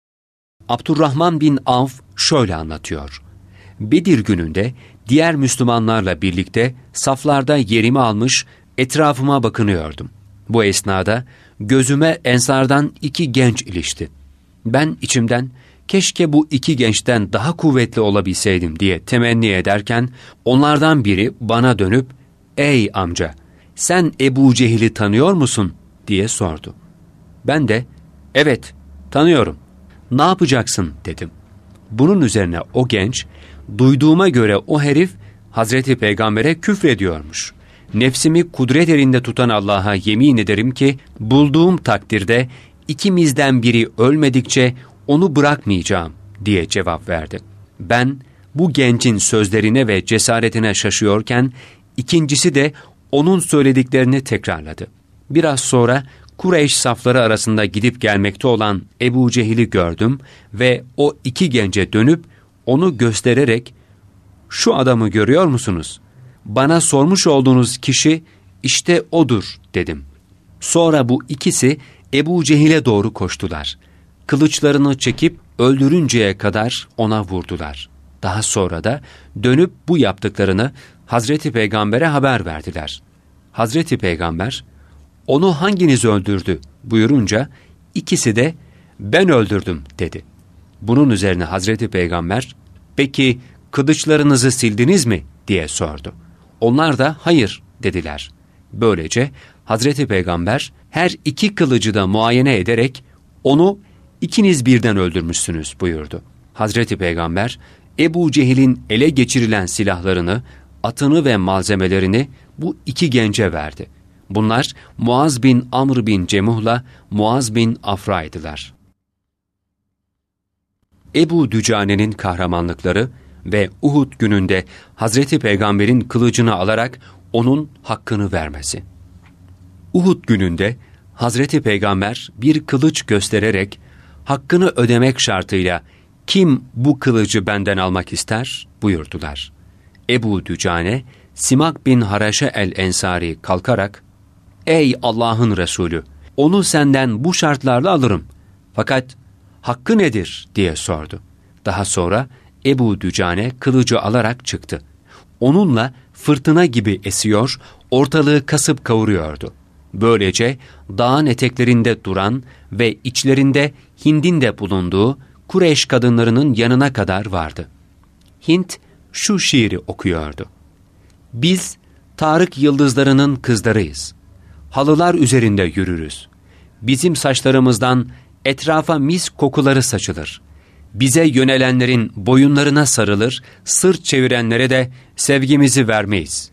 A: Abdurrahman bin Avf şöyle anlatıyor. Bedir gününde diğer Müslümanlarla birlikte saflarda yerimi almış, etrafıma bakınıyordum. Bu esnada gözüme Ensardan iki genç ilişti. Ben içimden, keşke bu iki gençten daha kuvvetli olabilseydim diye temenni ederken, onlardan biri bana dönüp, ''Ey amca, sen Ebu Cehil'i tanıyor musun?'' diye sordu. Ben de, ''Evet, tanıyorum. Ne yapacaksın?'' dedim. Bunun üzerine o genç, duyduğuma göre o herif Hazreti Peygamber'e küfrediyormuş. Nefsimi kudret elinde tutan Allah'a yemin ederim ki bulduğum takdirde ikimizden biri ölmedikçe onu bırakmayacağım diye cevap verdi. Ben bu gencin sözlerine ve cesaretine şaşıyorken ikincisi de onun söylediklerini tekrarladı. Biraz sonra Kureyş safları arasında gidip gelmekte olan Ebu Cehil'i gördüm ve o iki gence dönüp onu göstererek ''Şu adamı görüyor musunuz? Bana sormuş olduğunuz kişi işte odur.'' dedim. Sonra bu ikisi Ebu Cehil'e doğru koştular. Kılıçlarını çekip öldürünceye kadar ona vurdular. Daha sonra da dönüp bu yaptıklarını Hazreti Peygamber'e haber verdiler. Hazreti Peygamber, ''Onu hanginiz öldürdü?'' buyurunca ikisi de ''Ben öldürdüm.'' dedi. Bunun üzerine Hazreti Peygamber, ''Peki kılıçlarınızı sildiniz mi?'' diye sordu. Onlar da ''Hayır.'' dediler. Böylece Hazreti Peygamber her iki kılıcı da muayene ederek onu ikiniz birden öldürmüşsünüz buyurdu. Hazreti Peygamber Ebu Cehil'in ele geçirilen silahlarını, atını ve malzemelerini bu iki gence verdi. Bunlar Muaz bin Amr bin Cemuh'la Muaz bin Afra'ydılar. Ebu Dücane'nin kahramanlıkları, ve Uhud gününde Hazreti Peygamber'in kılıcını alarak onun hakkını vermesi. Uhud gününde Hazreti Peygamber bir kılıç göstererek hakkını ödemek şartıyla kim bu kılıcı benden almak ister buyurdular. Ebu Dücane, Simak bin Haraşe el-Ensari kalkarak, ''Ey Allah'ın Resulü, onu senden bu şartlarla alırım. Fakat hakkı nedir?'' diye sordu. Daha sonra Ebu Dücane kılıcı alarak çıktı. Onunla fırtına gibi esiyor, ortalığı kasıp kavuruyordu. Böylece dağın eteklerinde duran ve içlerinde Hind'in de bulunduğu Kureyş kadınlarının yanına kadar vardı. Hint şu şiiri okuyordu. ''Biz Tarık yıldızlarının kızlarıyız. Halılar üzerinde yürürüz. Bizim saçlarımızdan etrafa mis kokuları saçılır. Bize yönelenlerin boyunlarına sarılır, sırt çevirenlere de sevgimizi vermeyiz.''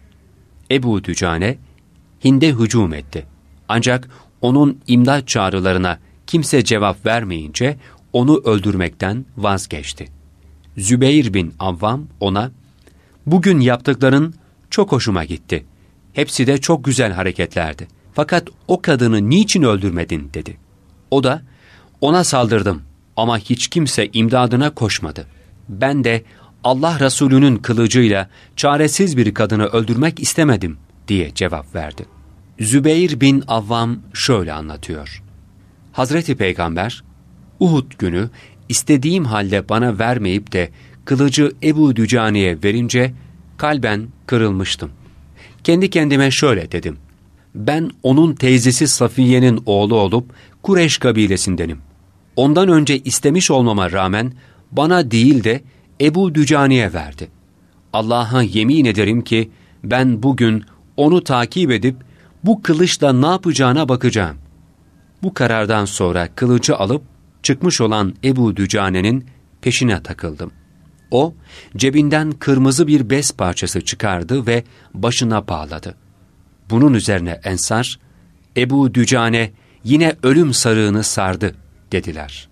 A: Ebu Dücane Hind'e hücum etti. Ancak onun imdat çağrılarına kimse cevap vermeyince onu öldürmekten vazgeçti. Zübeyir bin Avvam ona, ''Bugün yaptıkların çok hoşuma gitti. Hepsi de çok güzel hareketlerdi. Fakat o kadını niçin öldürmedin?'' dedi. O da, ''Ona saldırdım ama hiç kimse imdadına koşmadı. Ben de Allah Resulü'nün kılıcıyla çaresiz bir kadını öldürmek istemedim.'' diye cevap verdi. Zübeyir bin Avvam şöyle anlatıyor. Hazreti Peygamber, Uhud günü istediğim halde bana vermeyip de kılıcı Ebu Dücane'ye verince kalben kırılmıştım. Kendi kendime şöyle dedim. Ben onun teyzesi Safiye'nin oğlu olup Kureyş kabilesindenim. Ondan önce istemiş olmama rağmen bana değil de Ebu Dücane'ye verdi. Allah'a yemin ederim ki ben bugün onu takip edip bu kılıçla ne yapacağına bakacağım. Bu karardan sonra kılıcı alıp çıkmış olan Ebu Dücane'nin peşine takıldım. O, cebinden kırmızı bir bez parçası çıkardı ve başına bağladı. Bunun üzerine Ensar, Ebu Dücane yine ölüm sarığını sardı dediler.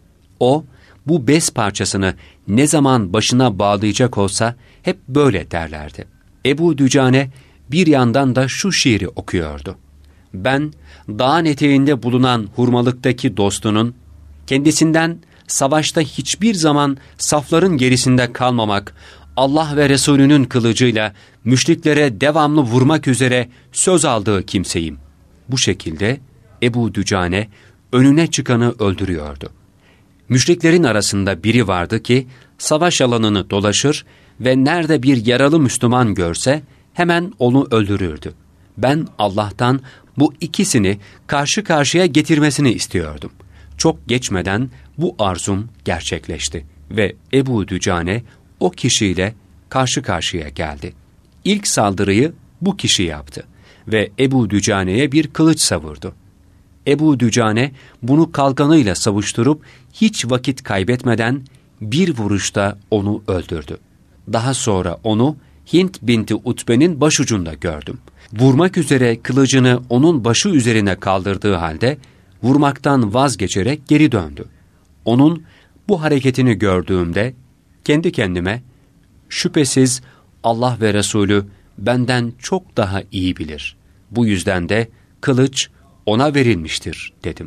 A: O, bu bez parçasını ne zaman başına bağlayacak olsa hep böyle derlerdi. Ebu Dücane bir yandan da şu şiiri okuyordu. Ben, dağın eteğinde bulunan hurmalıktaki dostunun, kendisinden savaşta hiçbir zaman safların gerisinde kalmamak, Allah ve Resulünün kılıcıyla müşriklere devamlı vurmak üzere söz aldığı kimseyim. Bu şekilde Ebu Dücane önüne çıkanı öldürüyordu. Müşriklerin arasında biri vardı ki savaş alanını dolaşır ve nerede bir yaralı Müslüman görse hemen onu öldürürdü. Ben Allah'tan bu ikisini karşı karşıya getirmesini istiyordum. Çok geçmeden bu arzum gerçekleşti ve Ebu Dücane o kişiyle karşı karşıya geldi. İlk saldırıyı bu kişi yaptı ve Ebu Dücane'ye bir kılıç savurdu. Ebu Dücane bunu kalkanıyla savuşturup hiç vakit kaybetmeden bir vuruşta onu öldürdü. Daha sonra onu Hint binti Utbe'nin başucunda gördüm. Vurmak üzere kılıcını onun başı üzerine kaldırdığı halde vurmaktan vazgeçerek geri döndü. Onun bu hareketini gördüğümde kendi kendime, şüphesiz Allah ve Resulü benden çok daha iyi bilir. Bu yüzden de kılıç ona verilmiştir dedim.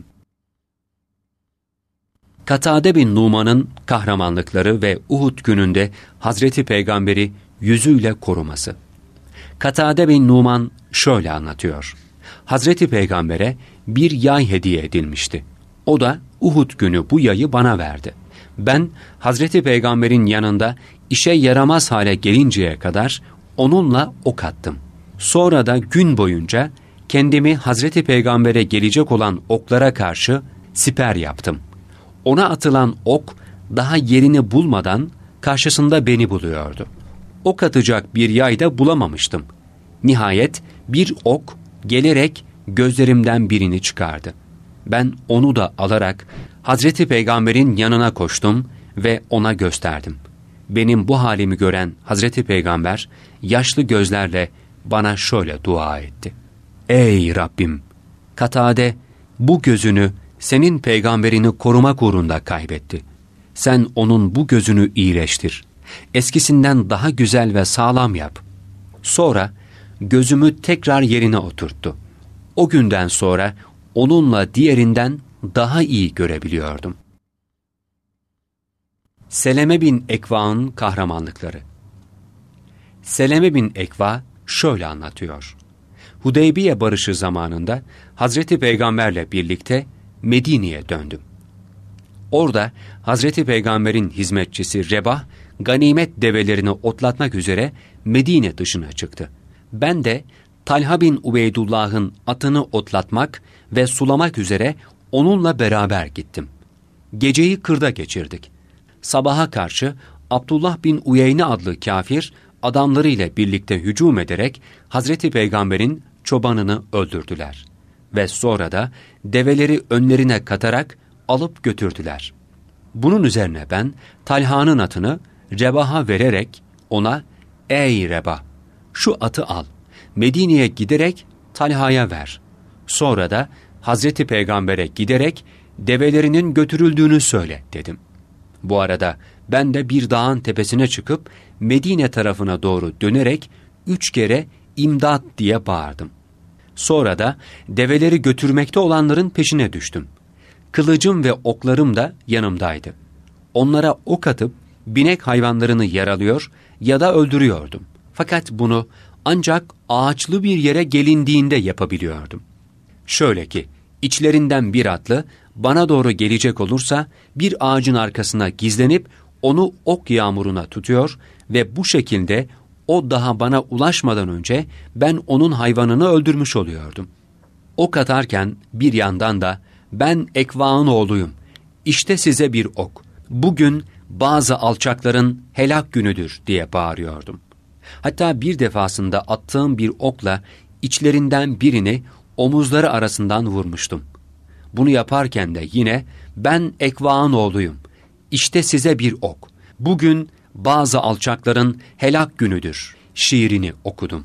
A: Katade bin Numan'ın kahramanlıkları ve Uhud gününde Hazreti Peygamber'i yüzüyle koruması. Katade bin Numan şöyle anlatıyor. Hazreti Peygamber'e bir yay hediye edilmişti. O da Uhud günü bu yayı bana verdi. Ben Hazreti Peygamber'in yanında işe yaramaz hale gelinceye kadar onunla ok attım. Sonra da gün boyunca kendimi Hazreti Peygamber'e gelecek olan oklara karşı siper yaptım. Ona atılan ok daha yerini bulmadan karşısında beni buluyordu. Ok atacak bir yay da bulamamıştım. Nihayet bir ok gelerek gözlerimden birini çıkardı. Ben onu da alarak Hazreti Peygamber'in yanına koştum ve ona gösterdim. Benim bu halimi gören Hazreti Peygamber yaşlı gözlerle bana şöyle dua etti. Ey Rabbim! Katade bu gözünü senin peygamberini korumak uğrunda kaybetti. Sen onun bu gözünü iyileştir. Eskisinden daha güzel ve sağlam yap. Sonra gözümü tekrar yerine oturttu. O günden sonra onunla diğerinden daha iyi görebiliyordum. Seleme bin Ekva'nın kahramanlıkları. Seleme bin Ekva şöyle anlatıyor. Hudeybiye barışı zamanında Hazreti Peygamberle birlikte Medine'ye döndüm. Orada Hazreti Peygamber'in hizmetçisi Rebah, ganimet develerini otlatmak üzere Medine dışına çıktı. Ben de Talha bin Ubeydullah'ın atını otlatmak ve sulamak üzere onunla beraber gittim. Geceyi kırda geçirdik. Sabaha karşı Abdullah bin Uyeyne adlı kafir adamlarıyla birlikte hücum ederek Hazreti Peygamber'in çobanını öldürdüler. Ve sonra da develeri önlerine katarak alıp götürdüler. Bunun üzerine ben Talha'nın atını Rebah'a vererek ona, "Ey Rebah, şu atı al, Medine'ye giderek Talha'ya ver. Sonra da Hazreti Peygamber'e giderek develerinin götürüldüğünü söyle," dedim. Bu arada ben de bir dağın tepesine çıkıp Medine tarafına doğru dönerek üç kere "İmdat!" diye bağırdım. Sonra da develeri götürmekte olanların peşine düştüm. Kılıcım ve oklarım da yanımdaydı. Onlara ok atıp binek hayvanlarını yaralıyor ya da öldürüyordum. Fakat bunu ancak ağaçlı bir yere gelindiğinde yapabiliyordum. Şöyle ki, içlerinden bir atlı bana doğru gelecek olursa bir ağacın arkasına gizlenip onu ok yağmuruna tutuyor ve bu şekilde o daha bana ulaşmadan önce ben onun hayvanını öldürmüş oluyordum. Ok atarken bir yandan da "Ben Ekva'nın oğluyum, İşte size bir ok, bugün bazı alçakların helak günüdür," diye bağırıyordum. Hatta bir defasında attığım bir okla içlerinden birini omuzları arasından vurmuştum. Bunu yaparken de yine "Ben Ekva'nın oğluyum, İşte size bir ok, bugün bazı alçakların helak günüdür" şiirini okudum.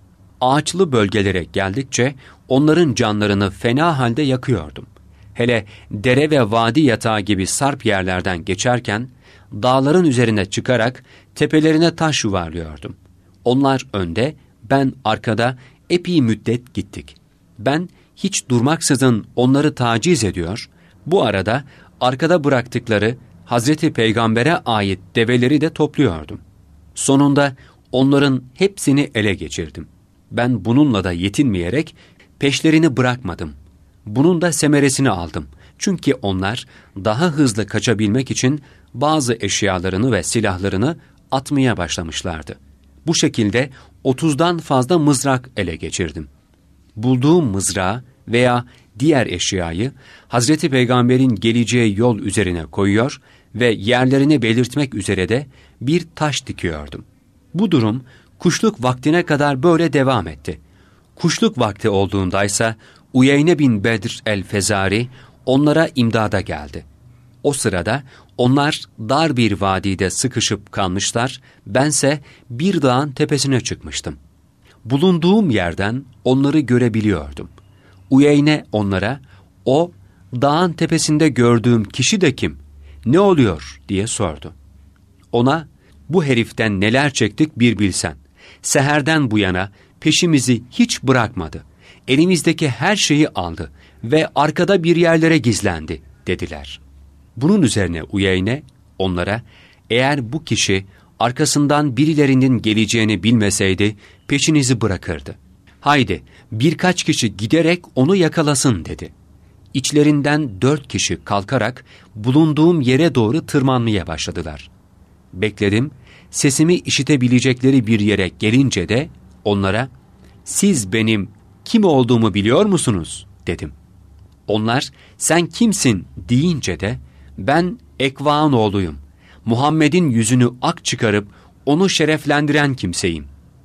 A: Ağaçlı bölgelere geldikçe onların canlarını fena halde yakıyordum. Hele dere ve vadi yatağı gibi sarp yerlerden geçerken dağların üzerine çıkarak tepelerine taş yuvarlıyordum. Onlar önde, ben arkada epey müddet gittik. Ben hiç durmaksızın onları taciz ediyor, bu arada arkada bıraktıkları Hazreti Peygamber'e ait develeri de topluyordum. Sonunda onların hepsini ele geçirdim. Ben bununla da yetinmeyerek peşlerini bırakmadım. Bunun da semeresini aldım. Çünkü onlar daha hızlı kaçabilmek için bazı eşyalarını ve silahlarını atmaya başlamışlardı. Bu şekilde otuzdan fazla mızrak ele geçirdim. Bulduğum mızrağı veya diğer eşyayı Hazreti Peygamber'in geleceği yol üzerine koyuyor ve yerlerini belirtmek üzere de bir taş dikiyordum. Bu durum kuşluk vaktine kadar böyle devam etti. Kuşluk vakti olduğundaysa Uyeyne bin Bedr el-Fezari onlara imdada geldi. O sırada onlar dar bir vadide sıkışıp kalmışlar, bense bir dağın tepesine çıkmıştım. Bulunduğum yerden onları görebiliyordum. Uyeyne onlara, "O dağın tepesinde gördüğüm kişi de kim? Ne oluyor?" diye sordu. Ona, "Bu heriften neler çektik bir bilsen. Seherden bu yana peşimizi hiç bırakmadı. Elimizdeki her şeyi aldı ve arkada bir yerlere gizlendi," dediler. Bunun üzerine Uyeyne onlara, "Eğer bu kişi arkasından birilerinin geleceğini bilmeseydi peşinizi bırakırdı. Haydi birkaç kişi giderek onu yakalasın," dedi. İçlerinden dört kişi kalkarak bulunduğum yere doğru tırmanmaya başladılar. Bekledim, sesimi işitebilecekleri bir yere gelince de onlara, "Siz benim kim olduğumu biliyor musunuz?" dedim. Onlar, "Sen kimsin?" deyince de, "Ben Ekva'nın oğluyum. Muhammed'in yüzünü ak çıkarıp onu şereflendiren kimseyim.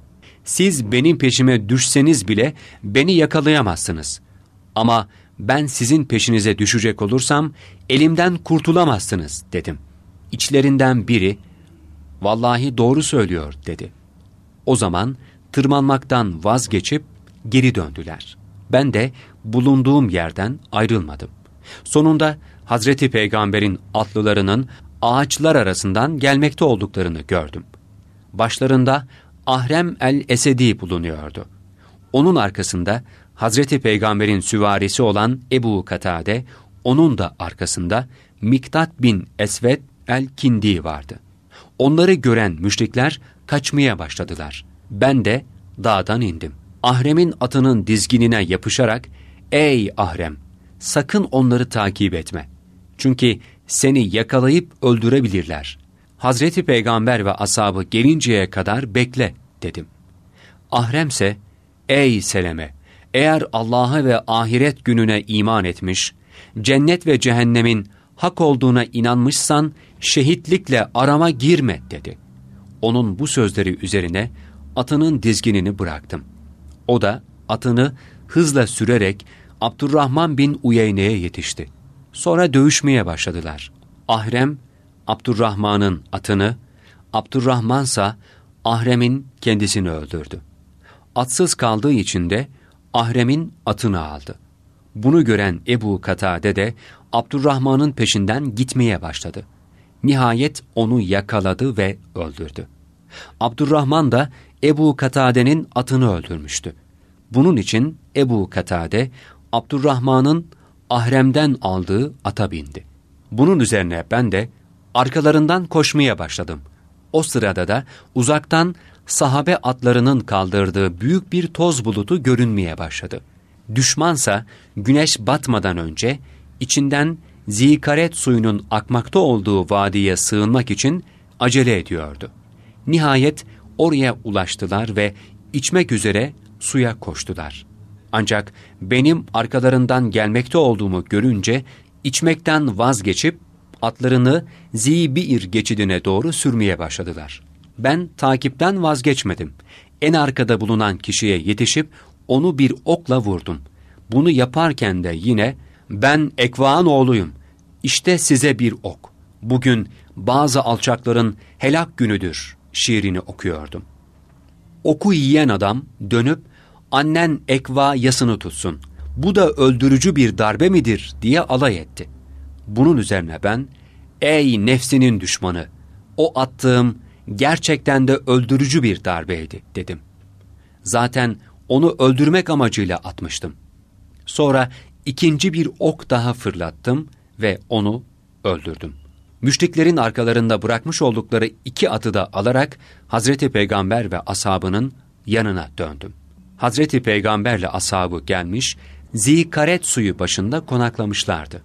A: Siz benim peşime düşseniz bile beni yakalayamazsınız. Ama ben sizin peşinize düşecek olursam elimden kurtulamazsınız," dedim. İçlerinden biri, "Vallahi doğru söylüyor," dedi. O zaman tırmanmaktan vazgeçip geri döndüler. Ben de bulunduğum yerden ayrılmadım. Sonunda Hazreti Peygamber'in atlılarının ağaçlar arasından gelmekte olduklarını gördüm. Başlarında Ahrem el-Esedi bulunuyordu. Onun arkasında Hazreti Peygamber'in süvarisi olan Ebu Katade, onun da arkasında Miktat bin Esved el-Kindi vardı. Onları gören müşrikler kaçmaya başladılar. Ben de dağdan indim. Ahrem'in atının dizginine yapışarak, "Ey Ahrem, sakın onları takip etme. Çünkü seni yakalayıp öldürebilirler. Hazreti Peygamber ve ashabı gelinceye kadar bekle," dedim. Ahremse, "Ey Seleme, eğer Allah'a ve ahiret gününe iman etmiş, cennet ve cehennemin hak olduğuna inanmışsan, şehitlikle arama girme," dedi. Onun bu sözleri üzerine atının dizginini bıraktım. O da atını hızla sürerek Abdurrahman bin Uyeyne'ye yetişti. Sonra dövüşmeye başladılar. Ahrem, Abdurrahman'ın atını, Abdurrahmansa Ahrem'in kendisini öldürdü. Atsız kaldığı için de Ahrem'in atını aldı. Bunu gören Ebu Katade de Abdurrahman'ın peşinden gitmeye başladı. Nihayet onu yakaladı ve öldürdü. Abdurrahman da Ebu Katade'nin atını öldürmüştü. Bunun için Ebu Katade, Abdurrahman'ın Ahrem'den aldığı ata bindi. Bunun üzerine ben de arkalarından koşmaya başladım. O sırada da uzaktan sahabe atlarının kaldırdığı büyük bir toz bulutu görünmeye başladı. Düşmansa güneş batmadan önce içinden Zikaret suyunun akmakta olduğu vadiye sığınmak için acele ediyordu. Nihayet oraya ulaştılar ve içmek üzere suya koştular. Ancak benim arkalarından gelmekte olduğumu görünce içmekten vazgeçip atlarını Zibi'ir geçidine doğru sürmeye başladılar. Ben takipten vazgeçmedim. En arkada bulunan kişiye yetişip onu bir okla vurdum. Bunu yaparken de yine "Ben Ekva'nın oğluyum. İşte size bir ok. Bugün bazı alçakların helak günüdür" şiirini okuyordum. Oku yiyen adam dönüp "Annen Ekva yasını tutsun. Bu da öldürücü bir darbe midir?" diye alay etti. Bunun üzerine ben, "Ey nefsinin düşmanı, o attığım gerçekten de öldürücü bir darbeydi," dedim. Zaten onu öldürmek amacıyla atmıştım. Sonra ikinci bir ok daha fırlattım ve onu öldürdüm. Müşriklerin arkalarında bırakmış oldukları iki atı da alarak Hazreti Peygamber ve ashabının yanına döndüm. Hazreti Peygamberle ashabı gelmiş, Zikaret suyu başında konaklamışlardı.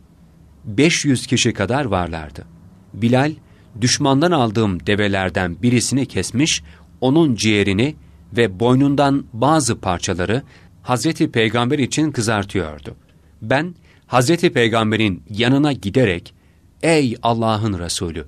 A: beş yüz kişi kadar varlardı. Bilal, düşmandan aldığım develerden birisini kesmiş, onun ciğerini ve boynundan bazı parçaları Hazreti Peygamber için kızartıyordu. Ben, Hazreti Peygamber'in yanına giderek, "Ey Allah'ın Resulü,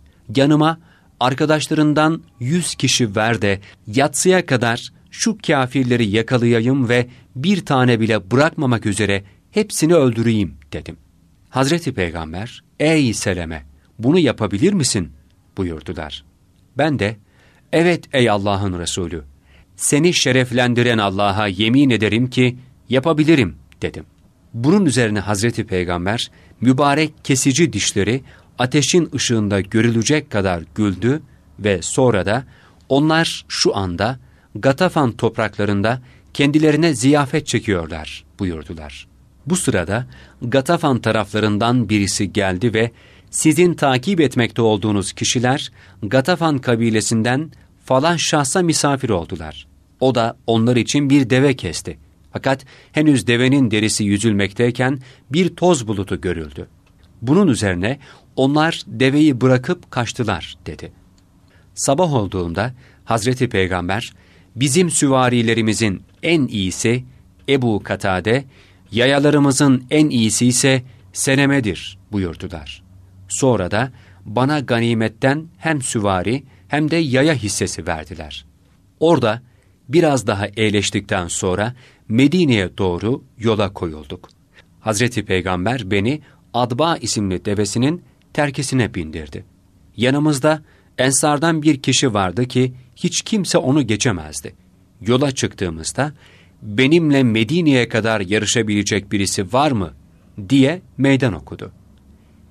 A: yanıma arkadaşlarından yüz kişi ver de yatsıya kadar şu kâfirleri yakalayayım ve bir tane bile bırakmamak üzere hepsini öldüreyim," dedim. Hazreti Peygamber, "Ey Seleme, bunu yapabilir misin?" buyurdular. Ben de, "Evet ey Allah'ın Resulü, seni şereflendiren Allah'a yemin ederim ki yapabilirim," dedim. Bunun üzerine Hazreti Peygamber, mübarek kesici dişleri ateşin ışığında görülecek kadar güldü ve sonra da "Onlar şu anda Gatafan topraklarında kendilerine ziyafet çekiyorlar," buyurdular. Bu sırada Gatafan taraflarından birisi geldi ve "Sizin takip etmekte olduğunuz kişiler Gatafan kabilesinden falan şahsa misafir oldular. O da onlar için bir deve kesti. Fakat henüz devenin derisi yüzülmekteyken bir toz bulutu görüldü. Bunun üzerine onlar deveyi bırakıp kaçtılar," dedi. Sabah olduğunda Hazreti Peygamber, "Bizim süvarilerimizin en iyisi Ebu Katade, yayalarımızın en iyisi ise Seleme'dir," buyurdular. Sonra da bana ganimetten hem süvari hem de yaya hissesi verdiler. Orada biraz daha eğleştikten sonra Medine'ye doğru yola koyulduk. Hazreti Peygamber beni Adba isimli devesinin terkisine bindirdi. Yanımızda Ensardan bir kişi vardı ki hiç kimse onu geçemezdi. Yola çıktığımızda "Benimle Medine'ye kadar yarışabilecek birisi var mı?" diye meydan okudu.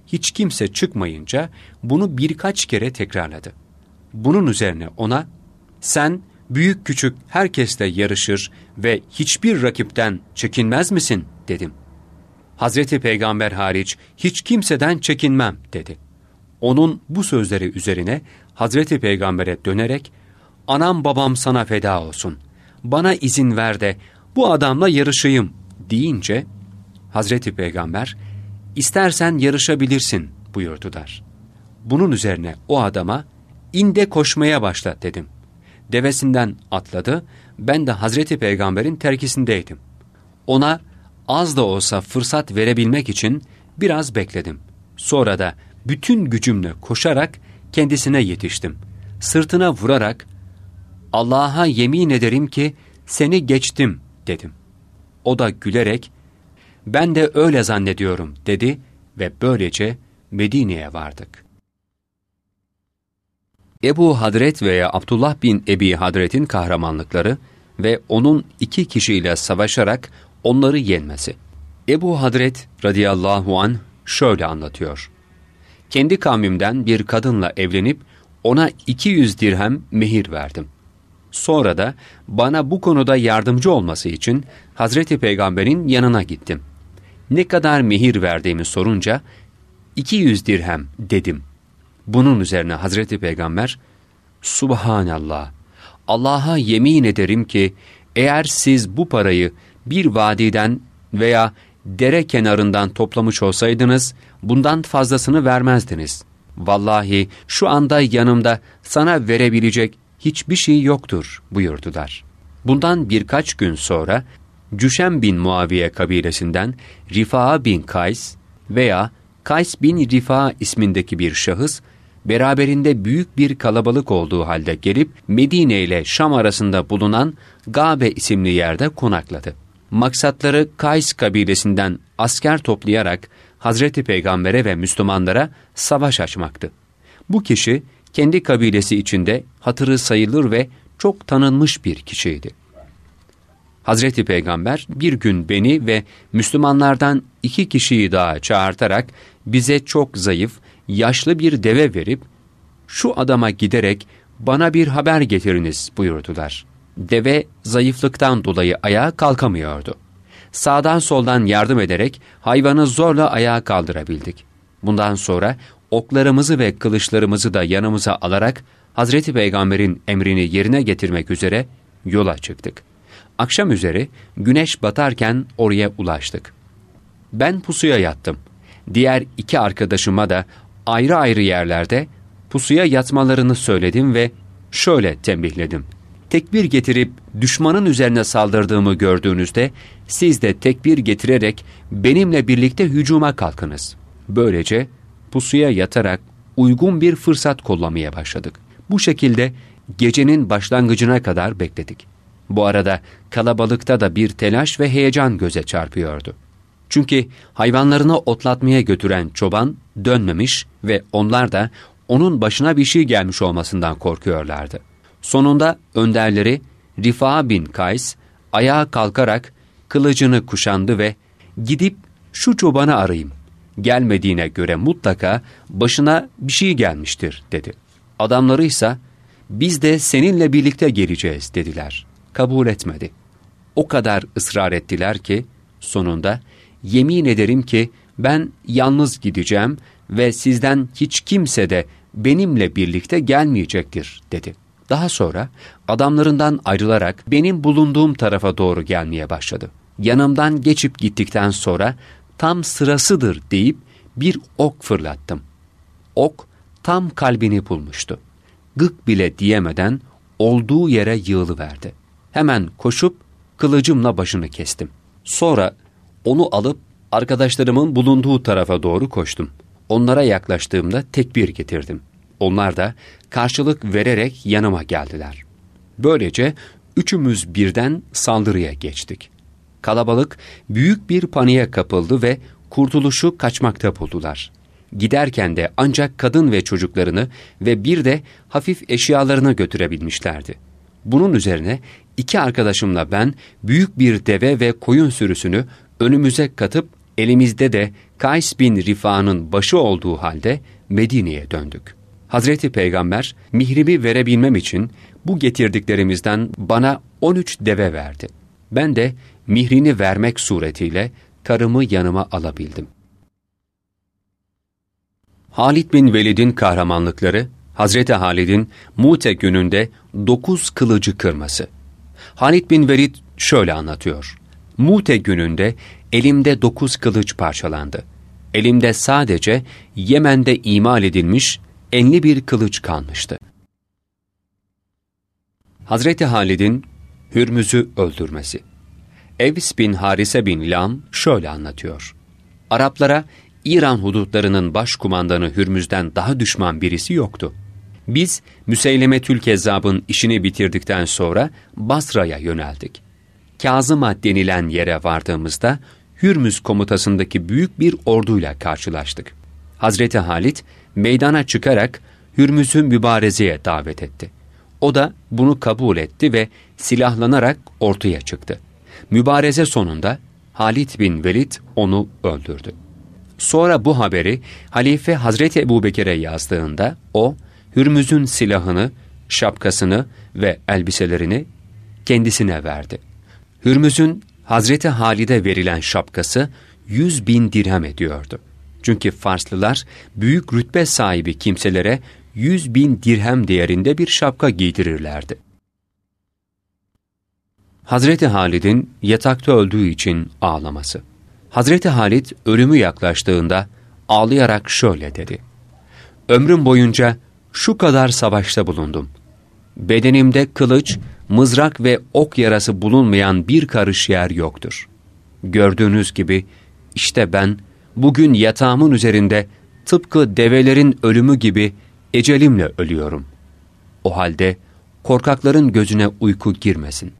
A: hiç kimse çıkmayınca bunu birkaç kere tekrarladı. Bunun üzerine ona, sen büyük küçük herkesle yarışır ve hiçbir rakipten çekinmez misin dedim. Hazreti Peygamber hariç hiç kimseden çekinmem dedi. Onun bu sözleri üzerine Hazreti Peygamber'e dönerek, anam babam sana feda olsun, bana izin ver de bu adamla yarışayım deyince, Hazreti Peygamber, istersen yarışabilirsin buyurdular. Bunun üzerine o adama, in de koşmaya başla dedim. Devesinden atladı, ben de Hazreti Peygamber'in terkisindeydim. Ona az da olsa fırsat verebilmek için biraz bekledim. Sonra da bütün gücümle koşarak kendisine yetiştim. Sırtına vurarak, Allah'a yemin ederim ki seni geçtim dedim. O da gülerek, ben de öyle zannediyorum dedi ve böylece Medine'ye vardık. Ebu Hadret veya Abdullah bin Ebi Hadret'in kahramanlıkları ve onun iki kişiyle savaşarak onları yenmesi. Ebu Hadret radıyallahu anh şöyle anlatıyor. Kendi kavmimden bir kadınla evlenip ona iki yüz dirhem mehir verdim. Sonra da bana bu konuda yardımcı olması için Hazreti Peygamber'in yanına gittim. Ne kadar mehir verdiğimi sorunca iki yüz dirhem dedim. Bunun üzerine Hazreti Peygamber, Subhanallah, Allah'a yemin ederim ki eğer siz bu parayı bir vadiden veya dere kenarından toplamış olsaydınız, bundan fazlasını vermezdiniz. Vallahi şu anda yanımda sana verebilecek hiçbir şey yoktur buyurdular. Bundan birkaç gün sonra Cüşem bin Muaviye kabilesinden Rifa'a bin Kays veya Kays bin Rifa ismindeki bir şahıs, beraberinde büyük bir kalabalık olduğu halde gelip Medine ile Şam arasında bulunan Gabe isimli yerde konakladı. Maksatları Kays kabilesinden asker toplayarak Hazreti Peygamber'e ve Müslümanlara savaş açmaktı. Bu kişi kendi kabilesi içinde hatırı sayılır ve çok tanınmış bir kişiydi. Hazreti Peygamber bir gün beni ve Müslümanlardan iki kişiyi daha çağırtarak bize çok zayıf, yaşlı bir deve verip, şu adama giderek bana bir haber getiriniz buyurdular. Deve zayıflıktan dolayı ayağa kalkamıyordu. Sağdan soldan yardım ederek hayvanı zorla ayağa kaldırabildik. Bundan sonra oklarımızı ve kılıçlarımızı da yanımıza alarak Hazreti Peygamber'in emrini yerine getirmek üzere yola çıktık. Akşam üzeri güneş batarken oraya ulaştık. Ben pusuya yattım. Diğer iki arkadaşıma da ayrı ayrı yerlerde pusuya yatmalarını söyledim ve şöyle tembihledim. Tekbir getirip düşmanın üzerine saldırdığımı gördüğünüzde siz de tekbir getirerek benimle birlikte hücuma kalkınız. Böylece pusuya yatarak uygun bir fırsat kollamaya başladık. Bu şekilde gecenin başlangıcına kadar bekledik. Bu arada kalabalıkta da bir telaş ve heyecan göze çarpıyordu. Çünkü hayvanlarını otlatmaya götüren çoban dönmemiş ve onlar da onun başına bir şey gelmiş olmasından korkuyorlardı. Sonunda önderleri Rifa bin Kays ayağa kalkarak kılıcını kuşandı ve gidip şu çobanı arayayım. Gelmediğine göre mutlaka başına bir şey gelmiştir dedi. Adamları ise biz de seninle birlikte geleceğiz dediler. Kabul etmedi. O kadar ısrar ettiler ki sonunda yemin ederim ki ben yalnız gideceğim ve sizden hiç kimse de benimle birlikte gelmeyecektir dedi. Daha sonra adamlarından ayrılarak benim bulunduğum tarafa doğru gelmeye başladı. Yanımdan geçip gittikten sonra tam sırasıdır deyip bir ok fırlattım. Ok tam kalbini bulmuştu. Gık bile diyemeden olduğu yere yığılıverdi. Hemen koşup kılıcımla başını kestim. Sonra onu alıp arkadaşlarımın bulunduğu tarafa doğru koştum. Onlara yaklaştığımda tekbir getirdim. Onlar da karşılık vererek yanıma geldiler. Böylece üçümüz birden saldırıya geçtik. Kalabalık büyük bir paniğe kapıldı ve kurtuluşu kaçmakta buldular. Giderken de ancak kadın ve çocuklarını ve bir de hafif eşyalarını götürebilmişlerdi. Bunun üzerine iki arkadaşımla ben büyük bir deve ve koyun sürüsünü önümüze katıp elimizde de Kays bin Rifa'nın başı olduğu halde Medine'ye döndük. Hazreti Peygamber, mihrimi verebilmem için bu getirdiklerimizden bana on üç deve verdi. Ben de mihrini vermek suretiyle karımı yanıma alabildim. Halid bin Velid'in kahramanlıkları, Hazreti Halid'in Mute gününde dokuz kılıcı kırması. Halid bin Velid şöyle anlatıyor. Mute gününde elimde dokuz kılıç parçalandı. Elimde sadece Yemen'de imal edilmiş enli bir kılıç kalmıştı. Hazreti Halid'in Hürmüz'ü öldürmesi. Evs bin Harise bin Lam şöyle anlatıyor. Araplara İran hudutlarının başkumandanı Hürmüz'den daha düşman birisi yoktu. Biz Müseylemetül Kezzab'ın işini bitirdikten sonra Basra'ya yöneldik. Kazıma denilen yere vardığımızda Hürmüz komutasındaki büyük bir orduyla karşılaştık. Hazreti Halid meydana çıkarak Hürmüz'ü mübarezeye davet etti. O da bunu kabul etti ve silahlanarak ortaya çıktı. Mübareze sonunda Halid bin Velid onu öldürdü. Sonra bu haberi Halife Hazreti Ebubekir'e yazdığında o, Hürmüz'ün silahını, şapkasını ve elbiselerini kendisine verdi. Hürmüz'ün Hazreti Halid'e verilen şapkası yüz bin dirhem ediyordu. Çünkü Farslılar büyük rütbe sahibi kimselere yüz bin dirhem değerinde bir şapka giydirirlerdi. Hazreti Halid'in yatakta öldüğü için ağlaması. Hazreti Halid ölümü yaklaştığında ağlayarak şöyle dedi. Ömrüm boyunca şu kadar savaşta bulundum. Bedenimde kılıç, mızrak ve ok yarası bulunmayan bir karış yer yoktur. Gördüğünüz gibi işte ben bugün yatağımın üzerinde tıpkı develerin ölümü gibi ecelimle ölüyorum. O halde korkakların gözüne uyku girmesin.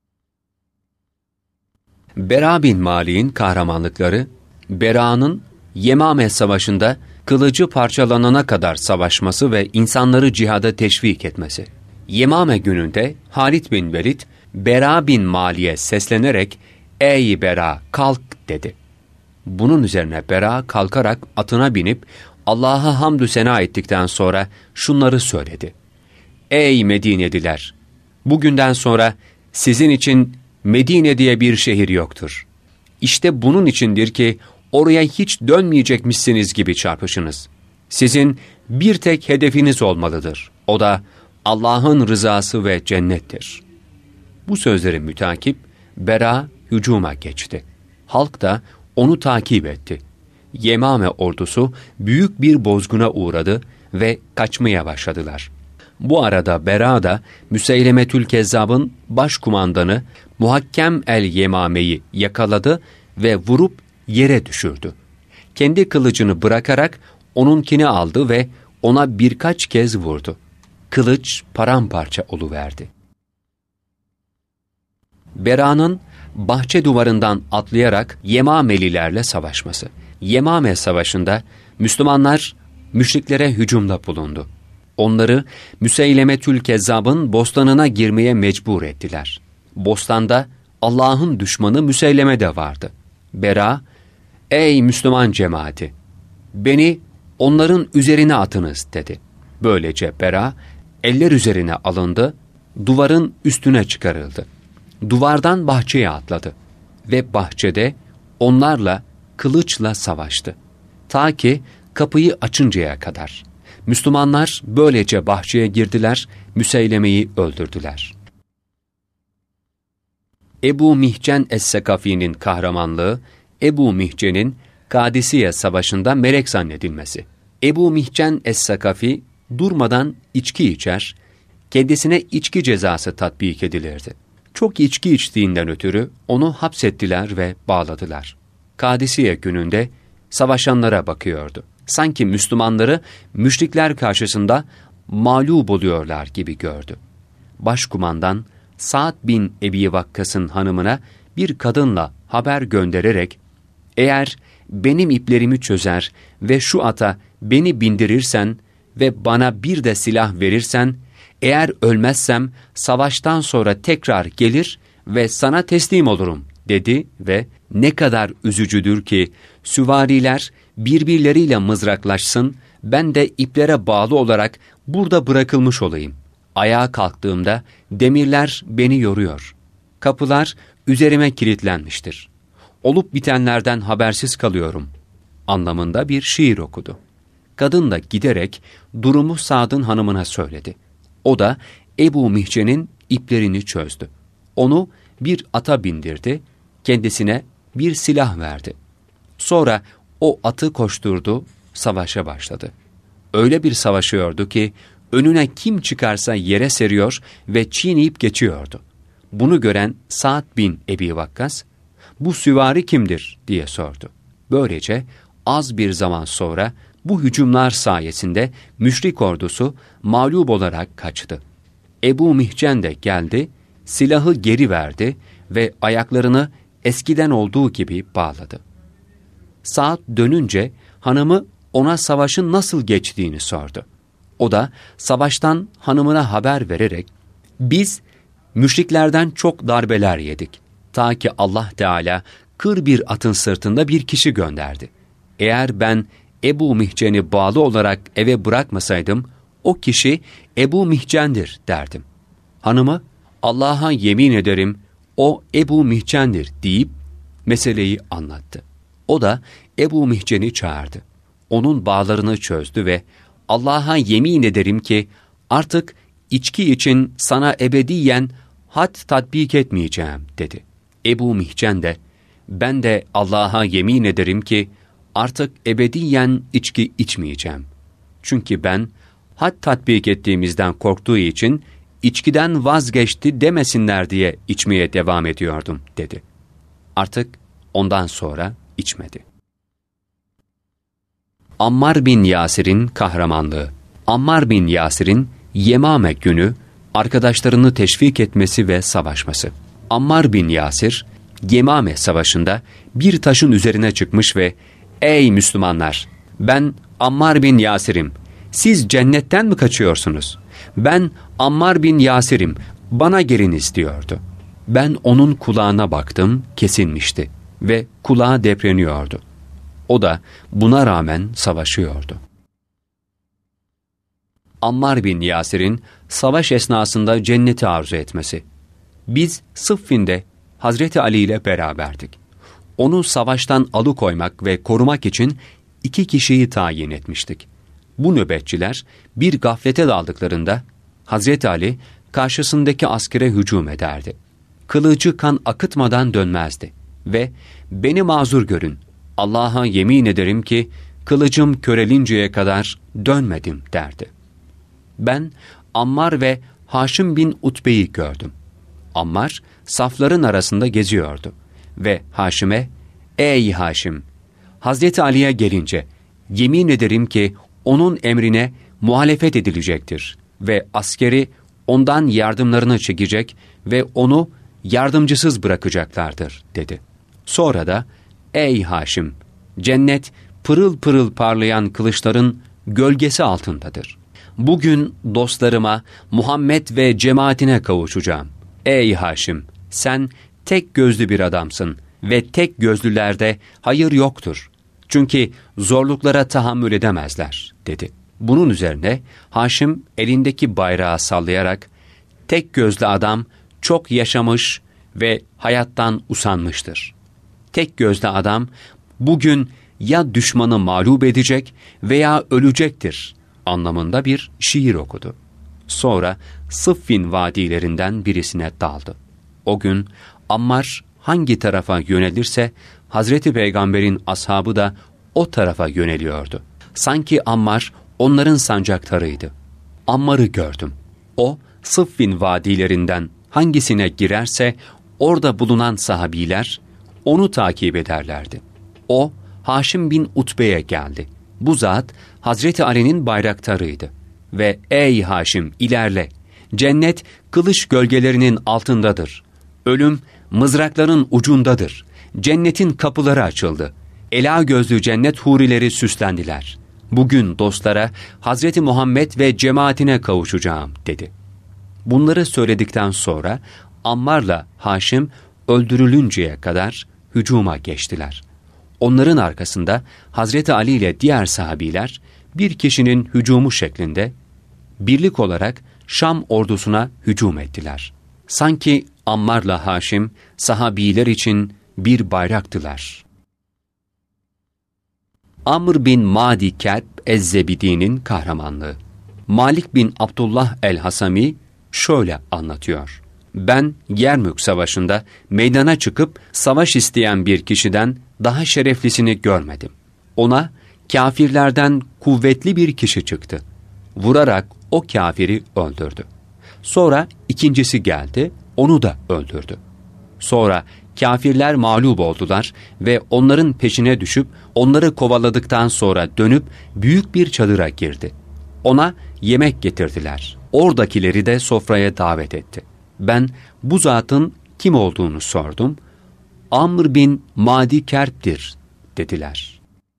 A: Bera bin Malik'in kahramanlıkları, Bera'nın Yemame Savaşı'nda kılıcı parçalanana kadar savaşması ve insanları cihada teşvik etmesi. Yemame gününde Halid bin Velid, Bera bin Malik'e seslenerek, ''Ey Bera, kalk!'' dedi. Bunun üzerine Bera kalkarak atına binip Allah'a hamdü sena ettikten sonra şunları söyledi. ''Ey Medineliler! Bugünden sonra sizin için Medine diye bir şehir yoktur. İşte bunun içindir ki oraya hiç dönmeyecekmişsiniz gibi çarpışınız. Sizin bir tek hedefiniz olmalıdır. O da Allah'ın rızası ve cennettir.'' Bu sözleri mütakip Bera hücuma geçti. Halk da onu takip etti. Yemame ordusu büyük bir bozguna uğradı ve kaçmaya başladılar. Bu arada Bera da Müseylemetül Kezzab'ın başkumandanı Muhakkem el-Yemame'yi yakaladı ve vurup yere düşürdü. Kendi kılıcını bırakarak onunkini aldı ve ona birkaç kez vurdu. Kılıç paramparça oluverdi. Bera'nın bahçe duvarından atlayarak Yemamelilerle savaşması. Yemame Savaşı'nda Müslümanlar müşriklere hücumda bulundu. Onları Müseylemetül Kezzab'ın bostanına girmeye mecbur ettiler. Bostanda Allah'ın düşmanı Müseyleme de vardı. Bera, ''Ey Müslüman cemaati! Beni onların üzerine atınız.'' dedi. Böylece Bera, eller üzerine alındı, duvarın üstüne çıkarıldı. Duvardan bahçeye atladı ve bahçede onlarla kılıçla savaştı. Ta ki kapıyı açıncaya kadar. Müslümanlar böylece bahçeye girdiler, Müseyleme'yi öldürdüler. Ebu Mihcen Es-Sekafi'nin kahramanlığı, Ebu Mihcen'in Kadisiye Savaşı'nda melek zannedilmesi. Ebu Mihcen Es-Sekafi durmadan içki içer, kendisine içki cezası tatbik edilirdi. Çok içki içtiğinden ötürü onu hapsettiler ve bağladılar. Kadisiye gününde savaşanlara bakıyordu. Sanki Müslümanları müşrikler karşısında mağlup oluyorlar gibi gördü. Başkumandan Sa'd bin Ebi Vakkas'ın hanımına bir kadınla haber göndererek, ''Eğer benim iplerimi çözer ve şu ata beni bindirirsen ve bana bir de silah verirsen, eğer ölmezsem savaştan sonra tekrar gelir ve sana teslim olurum.'' dedi ve ne kadar üzücüdür ki süvariler birbirleriyle mızraklaşsın, ben de iplere bağlı olarak burada bırakılmış olayım. Ayağa kalktığımda demirler beni yoruyor. Kapılar üzerime kilitlenmiştir. Olup bitenlerden habersiz kalıyorum anlamında bir şiir okudu. Kadın da giderek durumu Sad'ın hanımına söyledi. O da Ebu Mihcen'in iplerini çözdü. Onu bir ata bindirdi, kendisine bir silah verdi. Sonra o atı koşturdu, savaşa başladı. Öyle bir savaşıyordu ki önüne kim çıkarsa yere seriyor ve çiğneyip geçiyordu. Bunu gören Sa'd bin Ebi Vakkas, "Bu süvari kimdir?" diye sordu. Böylece az bir zaman sonra bu hücumlar sayesinde müşrik ordusu mağlup olarak kaçtı. Ebu Mihcen de geldi, silahı geri verdi ve ayaklarını eskiden olduğu gibi bağladı. Sa'd dönünce hanımı ona savaşın nasıl geçtiğini sordu. O da savaştan hanımına haber vererek, "Biz müşriklerden çok darbeler yedik. Ta ki Allah Teala kır bir atın sırtında bir kişi gönderdi. Eğer ben Ebu Mihcen'i bağlı olarak eve bırakmasaydım, o kişi Ebu Mihcen'dir" derdim. Hanımı, "Allah'a yemin ederim o Ebu Mihcen'dir" deyip meseleyi anlattı. O da Ebu Mihcen'i çağırdı. Onun bağlarını çözdü ve "Allah'a yemin ederim ki artık içki için sana ebediyen had tatbik etmeyeceğim" dedi. Ebu Mihcen de "Ben de Allah'a yemin ederim ki artık ebediyen içki içmeyeceğim. Çünkü ben had tatbik ettiğimizden korktuğu için içkiden vazgeçti demesinler diye içmeye devam ediyordum" dedi. Artık ondan sonra içmedi. Ammar bin Yasir'in kahramanlığı. Ammar bin Yasir'in Yemame günü arkadaşlarını teşvik etmesi ve savaşması. Ammar bin Yasir, Yemame savaşında bir taşın üzerine çıkmış ve "Ey Müslümanlar! Ben Ammar bin Yasir'im. Siz cennetten mi kaçıyorsunuz? Ben Ammar bin Yasir'im. Bana geliniz" diyordu. Ben onun kulağına baktım, kesilmişti ve kulağı depreniyordu. O da buna rağmen savaşıyordu. Ammar bin Yasir'in savaş esnasında cenneti arzu etmesi. Biz Sıffin'de Hazreti Ali ile beraberdik. Onu savaştan alıkoymak ve korumak için iki kişiyi tayin etmiştik. Bu nöbetçiler bir gaflete daldıklarında Hazreti Ali karşısındaki askere hücum ederdi. Kılıcı kan akıtmadan dönmezdi ve "Beni mazur görün, Allah'a yemin ederim ki kılıcım körelinceye kadar dönmedim" derdi. Ben Ammar ve Haşim bin Utbe'yi gördüm. Ammar safların arasında geziyordu ve Haşim'e "Ey Haşim! Hazreti Ali'ye gelince yemin ederim ki onun emrine muhalefet edilecektir ve askeri ondan yardımlarını çekecek ve onu yardımcısız bırakacaklardır" dedi. Sonra da "Ey Haşim! Cennet pırıl pırıl parlayan kılıçların gölgesi altındadır. Bugün dostlarıma, Muhammed ve cemaatine kavuşacağım. Ey Haşim! Sen tek gözlü bir adamsın ve tek gözlülerde hayır yoktur. Çünkü zorluklara tahammül edemezler" dedi. Bunun üzerine Haşim elindeki bayrağı sallayarak "Tek gözlü adam çok yaşamış ve hayattan usanmıştır. Tek gözlü adam bugün ya düşmanı mağlup edecek veya ölecektir" anlamında bir şiir okudu. Sonra Sıffin vadilerinden birisine daldı. O gün Ammar hangi tarafa yönelirse Hazreti Peygamber'in ashabı da o tarafa yöneliyordu. Sanki Ammar onların sancaktarıydı. Ammar'ı gördüm. O Sıffin vadilerinden hangisine girerse orada bulunan sahabiler onu takip ederlerdi. O Haşim bin Utbe'ye geldi. Bu zat Hazreti Ali'nin bayraktarıydı ve "Ey Haşim, ilerle! Cennet kılıç gölgelerinin altındadır. Ölüm mızrakların ucundadır. Cennetin kapıları açıldı. Ela gözlü cennet hurileri süslendiler. Bugün dostlara Hazreti Muhammed ve cemaatine kavuşacağım" dedi. Bunları söyledikten sonra Ammar'la Haşim öldürülünceye kadar hücuma geçtiler. Onların arkasında Hazreti Ali ile diğer sahabiler bir kişinin hücumu şeklinde birlik olarak Şam ordusuna hücum ettiler. Sanki Ammar'la Haşim sahabiler için bir bayraktılar. Amr bin Madi Kerb Ez-Zebidi'nin kahramanlığı. Malik bin Abdullah el-Hasami şöyle anlatıyor. Ben Yermük Savaşı'nda meydana çıkıp savaş isteyen bir kişiden daha şereflisini görmedim. Ona kâfirlerden kuvvetli bir kişi çıktı. Vurarak o kâfiri öldürdü. Sonra ikincisi geldi, onu da öldürdü. Sonra kâfirler mağlup oldular ve onların peşine düşüp onları kovaladıktan sonra dönüp büyük bir çadıra girdi. Ona yemek getirdiler. Oradakileri de sofraya davet etti. Ben bu zatın kim olduğunu sordum. Amr bin Madi Kerb'dir dediler.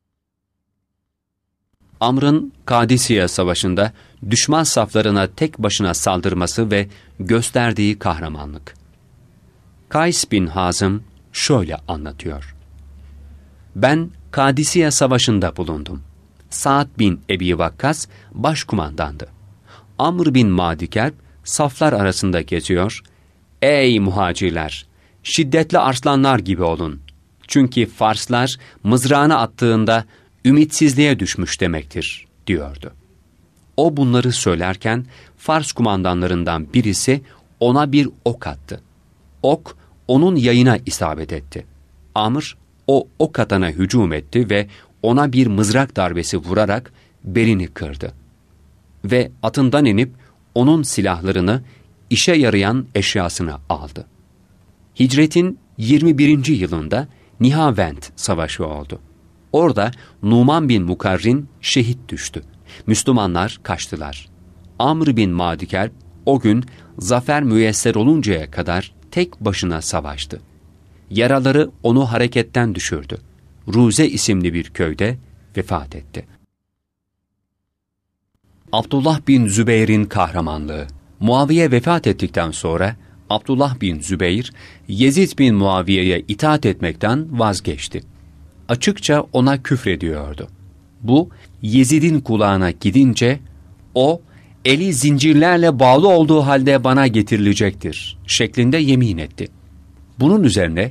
A: Amr'ın Kadisiye Savaşı'nda düşman saflarına tek başına saldırması ve gösterdiği kahramanlık. Kays bin Hazım şöyle anlatıyor. Ben Kadisiye Savaşı'nda bulundum. Sa'd bin Ebi Vakkas başkumandandı. Amr bin Madi Kerb saflar arasında geziyor. Ey muhacirler! Şiddetli arslanlar gibi olun. Çünkü Farslar mızrağını attığında ümitsizliğe düşmüş demektir, diyordu. O bunları söylerken Fars kumandanlarından birisi ona bir ok attı. Ok, onun yayına isabet etti. Amr, o ok atana hücum etti ve ona bir mızrak darbesi vurarak belini kırdı. Ve atından inip onun silahlarını, işe yarayan eşyasını aldı. Hicretin yirmi birinci yılında Nihavend Savaşı oldu. Orada Numan bin Mukarrin şehit düştü. Müslümanlar kaçtılar. Amr bin Madi Kerb o gün zafer müyesser oluncaya kadar tek başına savaştı. Yaraları onu hareketten düşürdü. Ruze isimli bir köyde vefat etti. Abdullah bin Zübeyr'in kahramanlığı. Muaviye vefat ettikten sonra Abdullah bin Zübeyr, Yezid bin Muaviye'ye itaat etmekten vazgeçti. Açıkça ona küfrediyordu. Bu, Yezid'in kulağına gidince, o, eli zincirlerle bağlı olduğu halde bana getirilecektir şeklinde yemin etti. Bunun üzerine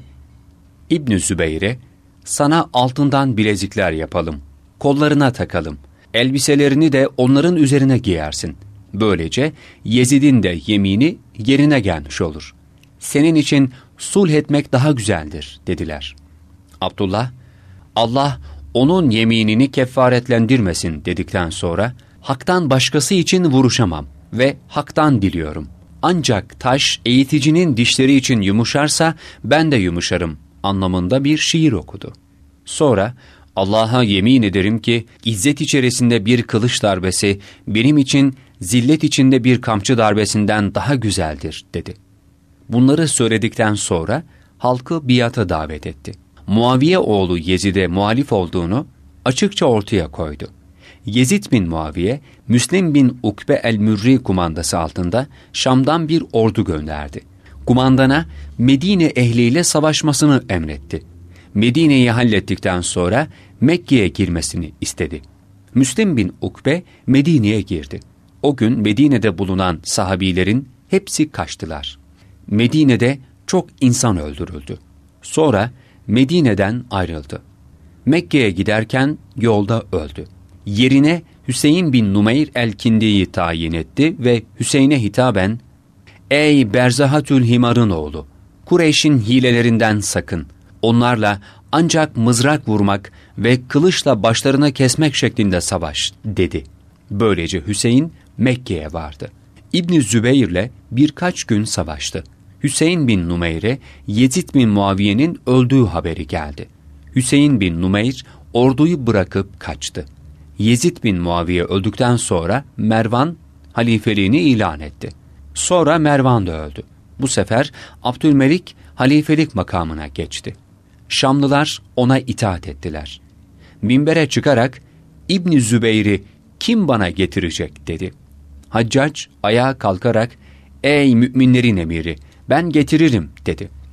A: İbn Zübeyr'e, sana altından bilezikler yapalım, kollarına takalım, elbiselerini de onların üzerine giyersin. Böylece Yezid'in de yemini yerine gelmiş olur. Senin için sulh etmek daha güzeldir, dediler. Abdullah, Allah onun yeminini kefaretlendirmesin dedikten sonra, haktan başkası için vuruşamam ve haktan diliyorum. Ancak taş eğiticinin dişleri için yumuşarsa ben de yumuşarım anlamında bir şiir okudu. Sonra Allah'a yemin ederim ki izzet içerisinde bir kılıç darbesi benim için zillet içinde bir kamçı darbesinden daha güzeldir dedi. Bunları söyledikten sonra halkı biata davet etti. Muaviye oğlu Yezid'e muhalif olduğunu açıkça ortaya koydu. Yezid bin Muaviye, Müslim bin Ukbe el-Mürri kumandası altında Şam'dan bir ordu gönderdi. Kumandana Medine ehliyle savaşmasını emretti. Medine'yi hallettikten sonra Mekke'ye girmesini istedi. Müslim bin Ukbe Medine'ye girdi. O gün Medine'de bulunan sahabilerin hepsi kaçtılar. Medine'de çok insan öldürüldü. Sonra Medine'den ayrıldı. Mekke'ye giderken yolda öldü. Yerine Hüseyin bin Numeyr el-Kindi'yi tayin etti ve Hüseyin'e hitaben, ''Ey Berzahatül Himar'ın oğlu, Kureyş'in hilelerinden sakın. Onlarla ancak mızrak vurmak ve kılıçla başlarını kesmek şeklinde savaş.'' dedi. Böylece Hüseyin Mekke'ye vardı. İbn Zübeyr'le birkaç gün savaştı. Hüseyin bin Numeyr'e Yezid bin Muaviye'nin öldüğü haberi geldi. Hüseyin bin Numeyr orduyu bırakıp kaçtı. Yezid bin Muaviye öldükten sonra Mervan halifeliğini ilan etti. Sonra Mervan da öldü. Bu sefer Abdülmelik halifelik makamına geçti. Şamlılar ona itaat ettiler. Minbere çıkarak İbn Zübeyr'i kim bana getirecek dedi. Haccac ayağa kalkarak ''Ey müminlerin emiri, ben getiririm.'' dedi.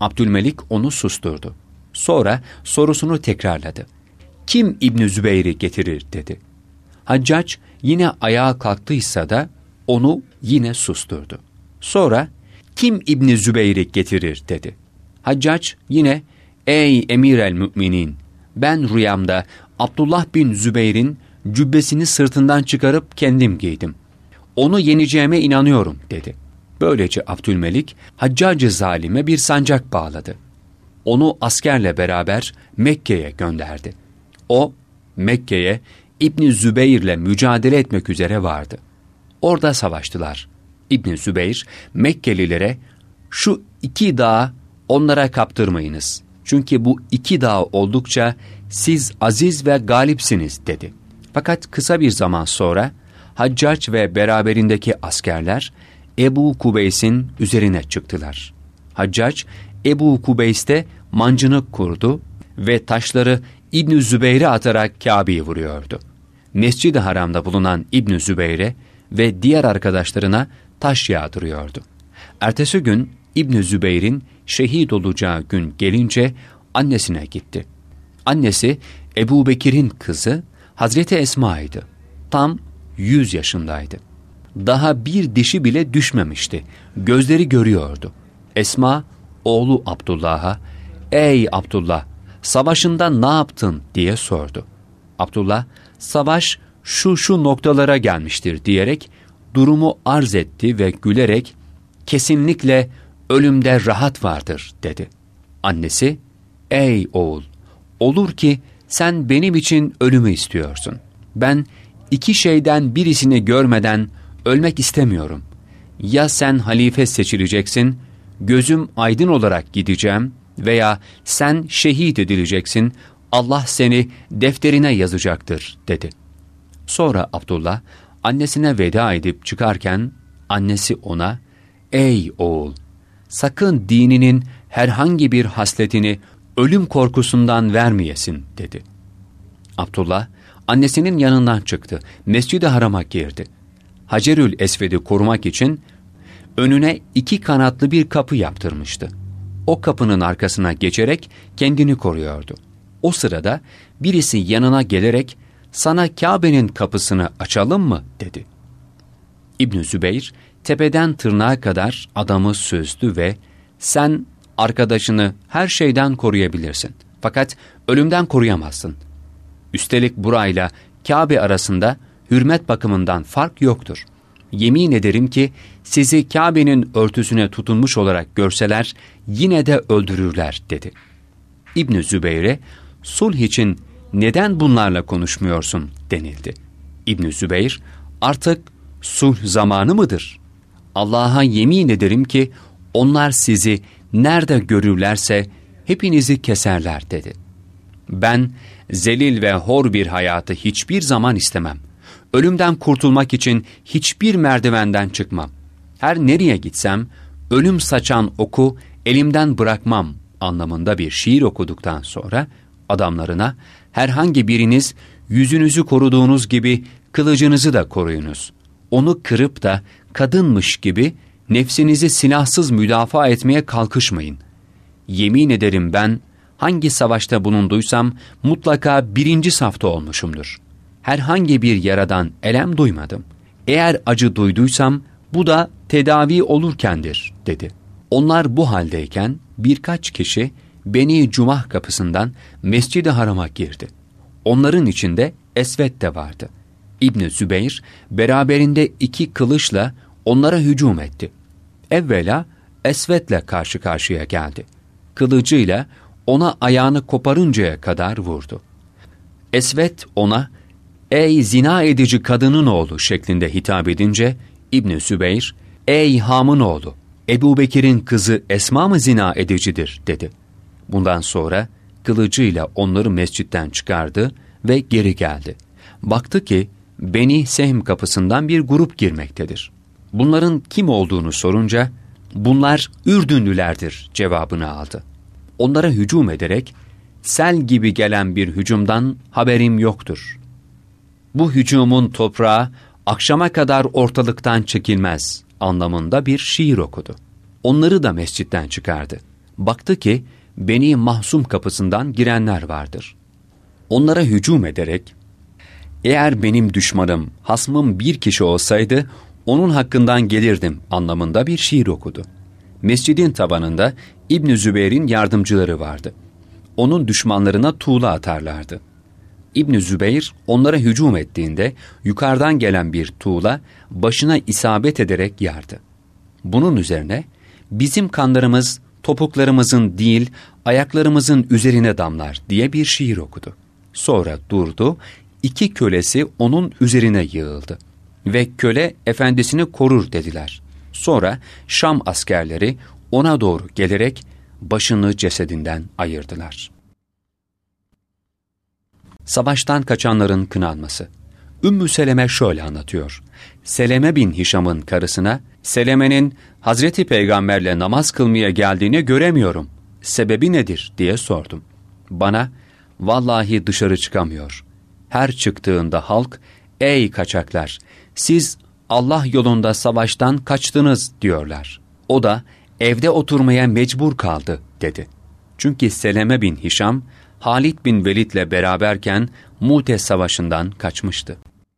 A: Abdülmelik onu susturdu. Sonra sorusunu tekrarladı. Kim İbn Zübeyr'i getirir dedi. Haccac yine ayağa kalktıysa da onu yine susturdu. Sonra kim İbn Zübeyr'i getirir dedi. Haccac yine ey emir el müminin, ben rüyamda Abdullah bin Zübeyr'in cübbesini sırtından çıkarıp kendim giydim. Onu yeneceğime inanıyorum dedi. Böylece Abdülmelik Haccacı zalime bir sancak bağladı. Onu askerle beraber Mekke'ye gönderdi. O Mekke'ye İbn Zübeyr'le mücadele etmek üzere vardı. Orada savaştılar. İbn Zübeyr Mekkelilere şu iki dağı onlara kaptırmayınız. Çünkü bu iki dağ oldukça siz aziz ve galipsiniz dedi. Fakat kısa bir zaman sonra Haccac ve beraberindeki askerler Ebu Kubeys'in üzerine çıktılar. Haccac Ebu Kubeys'te mancınık kurdu ve taşları İbn Zübeyr'e atarak Kabe'yi vuruyordu. Mescid-i Haram'da bulunan İbn Zübeyr'e ve diğer arkadaşlarına taş yağdırıyordu. Ertesi gün İbn Zübeyr'in şehit olacağı gün gelince annesine gitti. Annesi Ebu Bekir'in kızı Hazreti Esma'ydı. Tam yüz yaşındaydı. Daha bir dişi bile düşmemişti. Gözleri görüyordu. Esma oğlu Abdullah'a ''Ey Abdullah, savaşında ne yaptın?'' diye sordu. Abdullah, ''Savaş şu şu noktalara gelmiştir.'' diyerek durumu arz etti ve gülerek ''Kesinlikle ölümde rahat vardır.'' dedi. Annesi, ''Ey oğul, olur ki sen benim için ölümü istiyorsun. Ben iki şeyden birisini görmeden ölmek istemiyorum. Ya sen halife seçileceksin, gözüm aydın olarak gideceğim veya sen şehit edileceksin, Allah seni defterine yazacaktır.'' dedi. Sonra Abdullah annesine veda edip çıkarken annesi ona, ''Ey oğul, sakın dininin herhangi bir hasletini ölüm korkusundan vermeyesin.'' dedi. Abdullah annesinin yanından çıktı, Mescid-i Haram'a girdi. Hacerül Esved'i korumak için önüne iki kanatlı bir kapı yaptırmıştı. O kapının arkasına geçerek kendini koruyordu. O sırada birisi yanına gelerek ''Sana Kabe'nin kapısını açalım mı?'' dedi. İbn Zübeyr tepeden tırnağa kadar adamı süzdü ve ''Sen arkadaşını her şeyden koruyabilirsin. Fakat ölümden koruyamazsın. Üstelik burayla Kabe arasında hürmet bakımından fark yoktur. Yemin ederim ki sizi Kabe'nin örtüsüne tutunmuş olarak görseler yine de öldürürler.'' dedi. İbn Zübeyr'e sulh için neden bunlarla konuşmuyorsun denildi. İbn Zübeyr, artık sulh zamanı mıdır? Allah'a yemin ederim ki onlar sizi nerede görürlerse hepinizi keserler dedi. Ben zelil ve hor bir hayatı hiçbir zaman istemem. Ölümden kurtulmak için hiçbir merdivenden çıkmam. Her nereye gitsem ölüm saçan oku elimden bırakmam anlamında bir şiir okuduktan sonra adamlarına herhangi biriniz yüzünüzü koruduğunuz gibi kılıcınızı da koruyunuz. Onu kırıp da kadınmış gibi nefsinizi silahsız müdafaa etmeye kalkışmayın. Yemin ederim ben hangi savaşta bulunduysam mutlaka birinci safta olmuşumdur. Herhangi bir yaradan elem duymadım. Eğer acı duyduysam bu da tedavi olurkendir dedi. Onlar bu haldeyken birkaç kişi Beni Cumah kapısından Mescid-i Haram'a girdi. Onların içinde Esved de vardı. İbn Zübeyr beraberinde iki kılıçla onlara hücum etti. Evvela Esved'le karşı karşıya geldi. Kılıcıyla ona ayağını koparıncaya kadar vurdu. Esved ona ''Ey zina edici kadının oğlu'' şeklinde hitap edince İbn Zübeyr ''Ey Ham'ın oğlu, Ebu Bekir'in kızı Esma mı zina edicidir?'' dedi. Bundan sonra kılıcıyla onları mescitten çıkardı ve geri geldi. Baktı ki Beni Sehm kapısından bir grup girmektedir. Bunların kim olduğunu sorunca bunlar Ürdünlülerdir cevabını aldı. Onlara hücum ederek sel gibi gelen bir hücumdan haberim yoktur. Bu hücumun toprağı akşama kadar ortalıktan çekilmez anlamında bir şiir okudu. Onları da mescitten çıkardı. Baktı ki Beni Mahsum kapısından girenler vardır. Onlara hücum ederek, eğer benim düşmanım, hasmım bir kişi olsaydı onun hakkından gelirdim anlamında bir şiir okudu. Mescidin tabanında İbn Zübeyr'in yardımcıları vardı. Onun düşmanlarına tuğla atarlardı. İbn Zübeyr onlara hücum ettiğinde yukarıdan gelen bir tuğla başına isabet ederek yardı. Bunun üzerine bizim kanlarımız topuklarımızın değil ayaklarımızın üzerine damlar diye bir şiir okudu. Sonra durdu, iki kölesi onun üzerine yığıldı ve köle efendisini korur dediler. Sonra Şam askerleri ona doğru gelerek başını cesedinden ayırdılar. Savaştan kaçanların kınanması. Ümmü Seleme şöyle anlatıyor. Seleme bin Hişam'ın karısına, Seleme'nin Hazreti Peygamberle namaz kılmaya geldiğini göremiyorum. Sebebi nedir diye sordum. Bana, vallahi dışarı çıkamıyor. Her çıktığında halk, ey kaçaklar, siz Allah yolunda savaştan kaçtınız diyorlar. O da evde oturmaya mecbur kaldı dedi. Çünkü Seleme bin Hişam, Halid bin Velid'le beraberken Mute Savaşı'ndan kaçmıştı.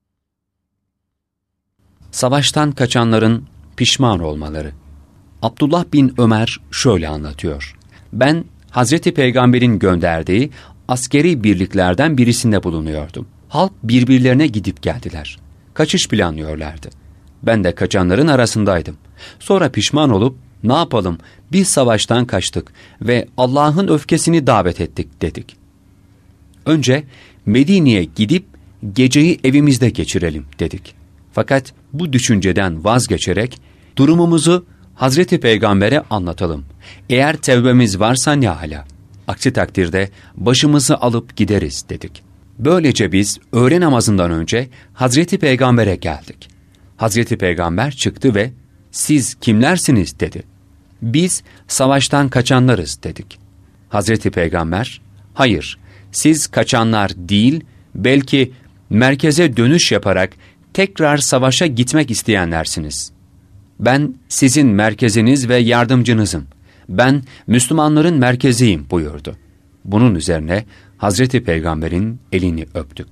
A: Savaştan kaçanların pişman olmaları. Abdullah bin Ömer şöyle anlatıyor. Ben Hazreti Peygamber'in gönderdiği askeri birliklerden birisinde bulunuyordum. Halk birbirlerine gidip geldiler. Kaçış planlıyorlardı. Ben de kaçanların arasındaydım. Sonra pişman olup ne yapalım biz savaştan kaçtık ve Allah'ın öfkesini davet ettik dedik. Önce Medine'ye gidip geceyi evimizde geçirelim dedik. Fakat bu düşünceden vazgeçerek durumumuzu Hazreti Peygamber'e anlatalım. Eğer tevbemiz varsa ne hala. Aksi takdirde başımızı alıp gideriz dedik. Böylece biz öğle namazından önce Hazreti Peygamber'e geldik. Hazreti Peygamber çıktı ve siz kimlersiniz dedi. Biz savaştan kaçanlarız dedik. Hazreti Peygamber, hayır siz kaçanlar değil belki merkeze dönüş yaparak tekrar savaşa gitmek isteyenlersiniz. Ben sizin merkeziniz ve yardımcınızım. Ben Müslümanların merkeziyim buyurdu. Bunun üzerine Hazreti Peygamber'in elini öptük.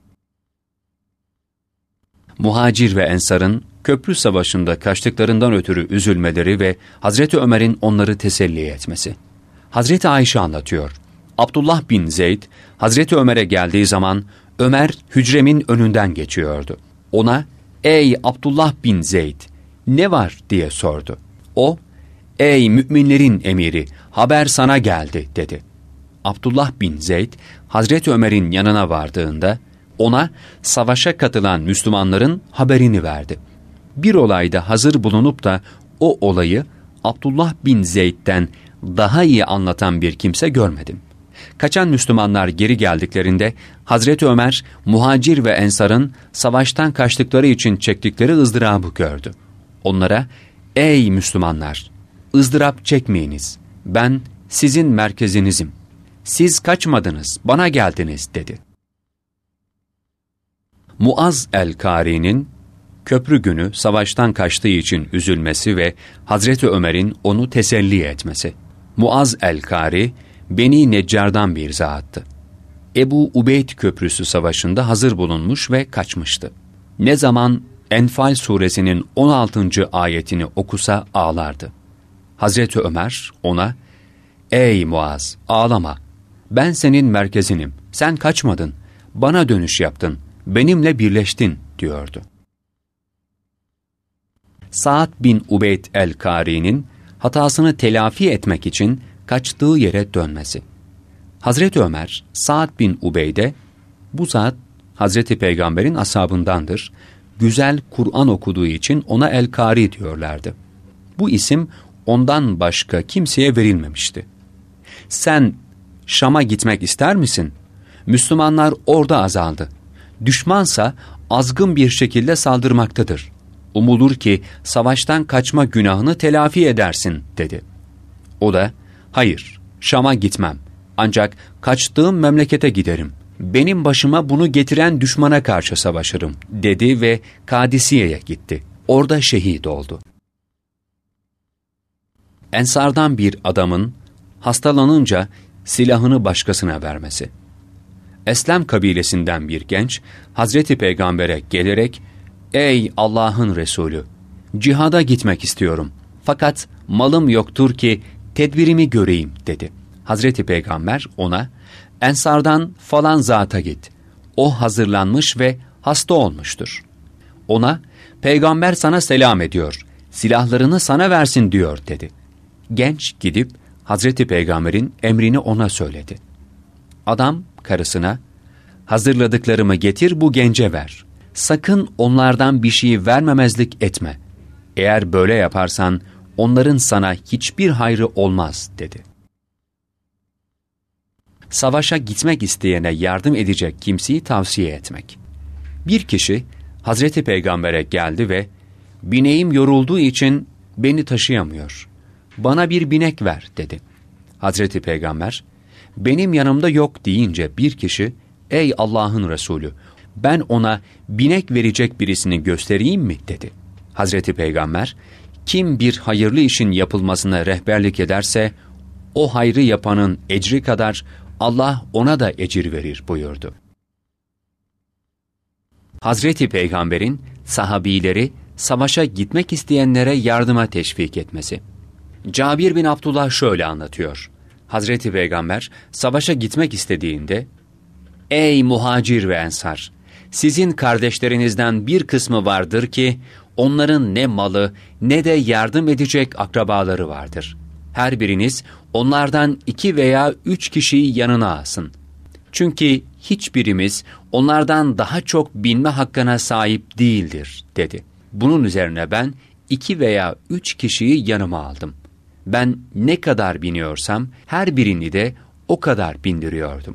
A: Muhacir ve Ensar'ın Köprü Savaşı'nda kaçtıklarından ötürü üzülmeleri ve Hazreti Ömer'in onları teselli etmesi. Hazreti Ayşe anlatıyor. Abdullah bin Zeyd, Hazreti Ömer'e geldiği zaman Ömer hücremin önünden geçiyordu. Ona, ''Ey Abdullah bin Zeyd, ne var?'' diye sordu. O, ''Ey müminlerin emiri, haber sana geldi.'' dedi. Abdullah bin Zeyd, Hazreti Ömer'in yanına vardığında, ona savaşa katılan Müslümanların haberini verdi. Bir olayda hazır bulunup da o olayı Abdullah bin Zeyd'den daha iyi anlatan bir kimse görmedim. Kaçan Müslümanlar geri geldiklerinde Hazreti Ömer, Muhacir ve Ensar'ın savaştan kaçtıkları için çektikleri ızdırabı gördü. Onlara, ''Ey Müslümanlar, ızdırap çekmeyiniz. Ben sizin merkezinizim. Siz kaçmadınız, bana geldiniz.'' dedi. Muaz el-Kari'nin köprü günü savaştan kaçtığı için üzülmesi ve Hazreti Ömer'in onu teselli etmesi. Muaz el-Kari, Beni Neccar'dan bir zattı. Ebu Ubeyd Köprüsü Savaşı'nda hazır bulunmuş ve kaçmıştı. Ne zaman Enfal suresinin on altıncı ayetini okusa ağlardı. Hazreti Ömer ona, ''Ey Muaz, ağlama. Ben senin merkezinim. Sen kaçmadın. Bana dönüş yaptın. Benimle birleştin.'' diyordu. Sa'd bin Ubeyd el-Kari'nin hatasını telafi etmek için kaçtığı yere dönmesi. Hazreti Ömer, Sa'd bin Ubeyd'e, bu zat Hazreti Peygamber'in ashabındandır, güzel Kur'an okuduğu için ona el-Kari diyorlardı. Bu isim ondan başka kimseye verilmemişti. Sen Şam'a gitmek ister misin? Müslümanlar orada azaldı. Düşmansa azgın bir şekilde saldırmaktadır. Umulur ki savaştan kaçma günahını telafi edersin dedi. O da, hayır, Şam'a gitmem. Ancak kaçtığım memlekete giderim. Benim başıma bunu getiren düşmana karşı savaşırım dedi ve Kadisiye'ye gitti. Orada şehit oldu. Ensardan bir adamın hastalanınca silahını başkasına vermesi. Eslem kabilesinden bir genç, Hazreti Peygamber'e gelerek, ''Ey Allah'ın Resulü, cihada gitmek istiyorum. Fakat malım yoktur ki tedbirimi göreyim.'' dedi. Hazreti Peygamber ona, ''Ensardan falan zata git. O hazırlanmış ve hasta olmuştur. Ona, Peygamber sana selam ediyor, silahlarını sana versin diyor.'' dedi. Genç gidip Hazreti Peygamber'in emrini ona söyledi. Adam karısına, ''Hazırladıklarımı getir bu gence ver. Sakın onlardan bir şey vermemezlik etme. Eğer böyle yaparsan onların sana hiçbir hayrı olmaz.'' dedi. Savaşa gitmek isteyene yardım edecek kimseyi tavsiye etmek. Bir kişi Hazreti Peygamber'e geldi ve ''Bineğim yorulduğu için beni taşıyamıyor. Bana bir binek ver.'' dedi. Hazreti Peygamber, ''Benim yanımda yok.'' deyince bir kişi, ''Ey Allah'ın Resulü, ben ona binek verecek birisini göstereyim mi?'' dedi. Hazreti Peygamber, ''Kim bir hayırlı işin yapılmasına rehberlik ederse, o hayrı yapanın ecri kadar Allah ona da ecir verir.'' buyurdu. Hazreti Peygamber'in sahabileri savaşa gitmek isteyenlere yardıma teşvik etmesi. Cabir bin Abdullah şöyle anlatıyor. Hazreti Peygamber savaşa gitmek istediğinde, ''Ey muhacir ve ensar! Sizin kardeşlerinizden bir kısmı vardır ki, onların ne malı ne de yardım edecek akrabaları vardır. Her biriniz onlardan iki veya üç kişiyi yanına alsın. Çünkü hiçbirimiz onlardan daha çok binme hakkına sahip değildir.'' dedi. Bunun üzerine ben iki veya üç kişiyi yanıma aldım. Ben ne kadar biniyorsam her birini de o kadar bindiriyordum.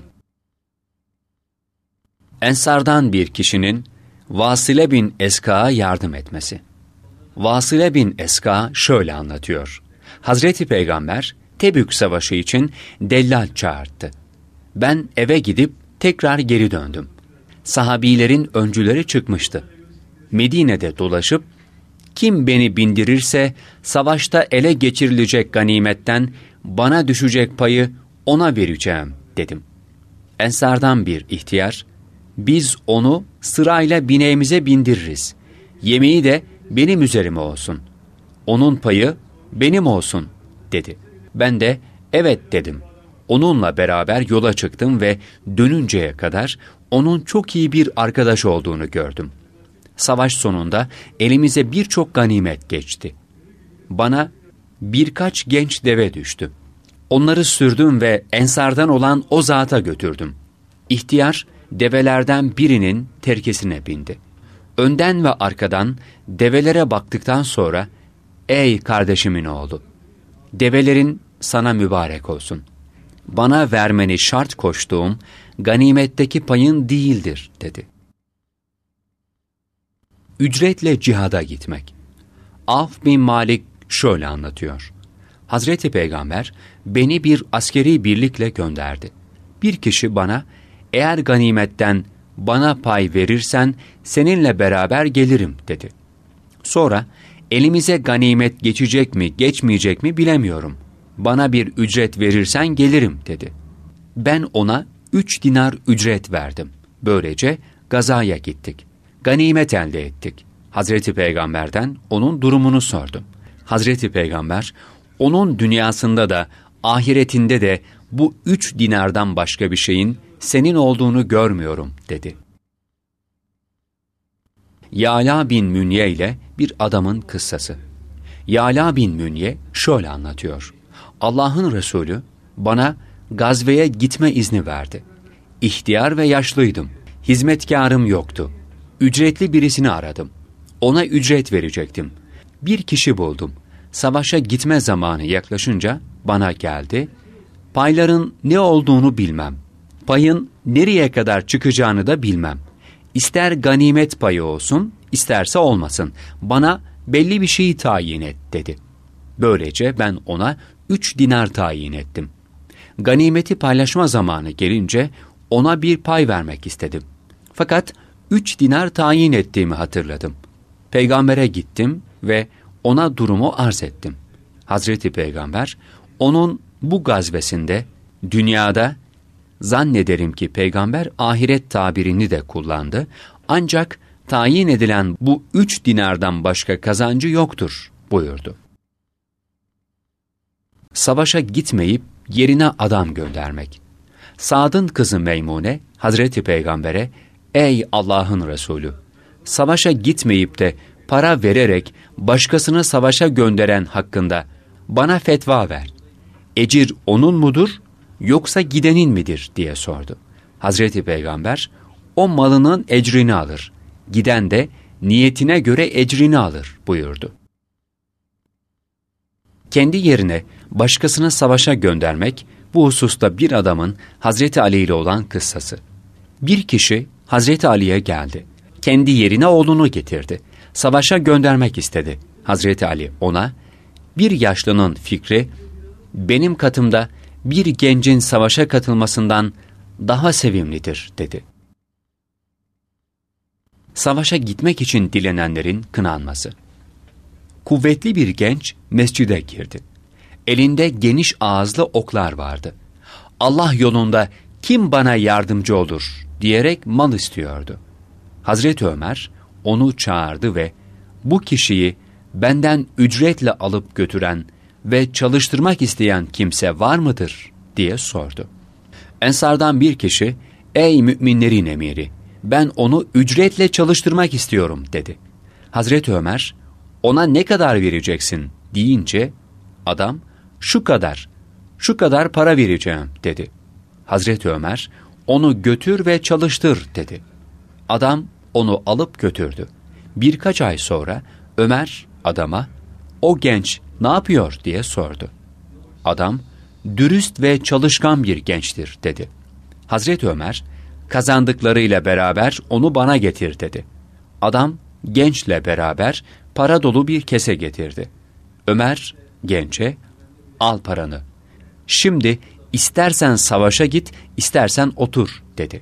A: Ensardan bir kişinin Vasile bin Eska'ya yardım etmesi. Vasile bin Eska şöyle anlatıyor. Hazreti Peygamber Tebük Savaşı için dellal çağırdı. Ben eve gidip tekrar geri döndüm. Sahabilerin öncüleri çıkmıştı. Medine'de dolaşıp, kim beni bindirirse savaşta ele geçirilecek ganimetten bana düşecek payı ona vereceğim dedim. Ensardan bir ihtiyar, biz onu sırayla bineğimize bindiririz. Yemeği de benim üzerime olsun. Onun payı benim olsun dedi. Ben de evet dedim. Onunla beraber yola çıktım ve dönünceye kadar onun çok iyi bir arkadaş olduğunu gördüm. Savaş sonunda elimize birçok ganimet geçti. Bana birkaç genç deve düştü. Onları sürdüm ve ensardan olan o zata götürdüm. İhtiyar develerden birinin terkesine bindi. Önden ve arkadan develere baktıktan sonra, ''Ey kardeşimin oğlu, develerin sana mübarek olsun. Bana vermeni şart koştuğum ganimetteki payın değildir.'' dedi. Ücretle cihada gitmek. Avf bin Malik şöyle anlatıyor. Hazreti Peygamber beni bir askeri birlikle gönderdi. Bir kişi bana, eğer ganimetten bana pay verirsen seninle beraber gelirim dedi. Sonra elimize ganimet geçecek mi geçmeyecek mi bilemiyorum. Bana bir ücret verirsen gelirim dedi. Ben ona üç dinar ücret verdim. Böylece gazaya gittik. Ganimet elde ettik. Hazreti Peygamber'den onun durumunu sordum. Hazreti Peygamber, onun dünyasında da ahiretinde de bu üç dinardan başka bir şeyin senin olduğunu görmüyorum dedi. Yala bin Münye ile bir adamın kıssası. Yala bin Münye şöyle anlatıyor. Allah'ın Resulü bana gazveye gitme izni verdi. İhtiyar ve yaşlıydım. Hizmetkarım yoktu. Ücretli birisini aradım. Ona ücret verecektim. Bir kişi buldum. Savaşa gitme zamanı yaklaşınca bana geldi. Payların ne olduğunu bilmem. Payın nereye kadar çıkacağını da bilmem. İster ganimet payı olsun, isterse olmasın. Bana belli bir şeyi tayin et dedi. Böylece ben ona üç dinar tayin ettim. Ganimeti paylaşma zamanı gelince ona bir pay vermek istedim. Fakat üç dinar tayin ettiğimi hatırladım. Peygamber'e gittim ve ona durumu arz ettim. Hazreti Peygamber, onun Bu gazvesinde dünyada zannederim ki peygamber ahiret tabirini de kullandı. Ancak tayin edilen bu üç dinardan başka kazancı yoktur buyurdu. Savaşa gitmeyip yerine adam göndermek. Sad'ın kızı Meymune, Hazreti Peygamber'e, ''Ey Allah'ın Resulü, savaşa gitmeyip de para vererek başkasını savaşa gönderen hakkında bana fetva ver. Ecir onun mudur, yoksa gidenin midir?'' diye sordu. Hazreti Peygamber, ''O malının ecrini alır, giden de niyetine göre ecrini alır.'' buyurdu. Kendi yerine başkasını savaşa göndermek, bu hususta bir adamın Hazreti Ali ile olan kıssası. Bir kişi Hazreti Ali'ye geldi. Kendi yerine oğlunu getirdi. Savaşa göndermek istedi. Hazreti Ali ona, bir yaşlının fikri, benim katımda bir gencin savaşa katılmasından daha sevimlidir dedi. Savaşa gitmek için dilenenlerin kınanması. Kuvvetli bir genç mescide girdi. Elinde geniş ağızlı oklar vardı. Allah yolunda kim bana yardımcı olur diyerek mal istiyordu. Hazreti Ömer onu çağırdı ve bu kişiyi benden ücretle alıp götüren ve çalıştırmak isteyen kimse var mıdır diye sordu. Ensardan bir kişi, ''Ey müminlerin emiri, ben onu ücretle çalıştırmak istiyorum.'' dedi. Hazreti Ömer, ''Ona ne kadar vereceksin?'' deyince adam, ''Şu kadar, şu kadar para vereceğim.'' dedi. Hazreti Ömer, ''Onu götür ve çalıştır.'' dedi. Adam onu alıp götürdü. Birkaç ay sonra Ömer adama, ''O genç ne yapıyor?'' diye sordu. Adam, ''Dürüst ve çalışkan bir gençtir.'' dedi. Hazreti Ömer, ''Kazandıklarıyla beraber onu bana getir.'' dedi. Adam, gençle beraber para dolu bir kese getirdi. Ömer, gence, ''Al paranı. Şimdi istersen savaşa git, istersen otur.'' dedi.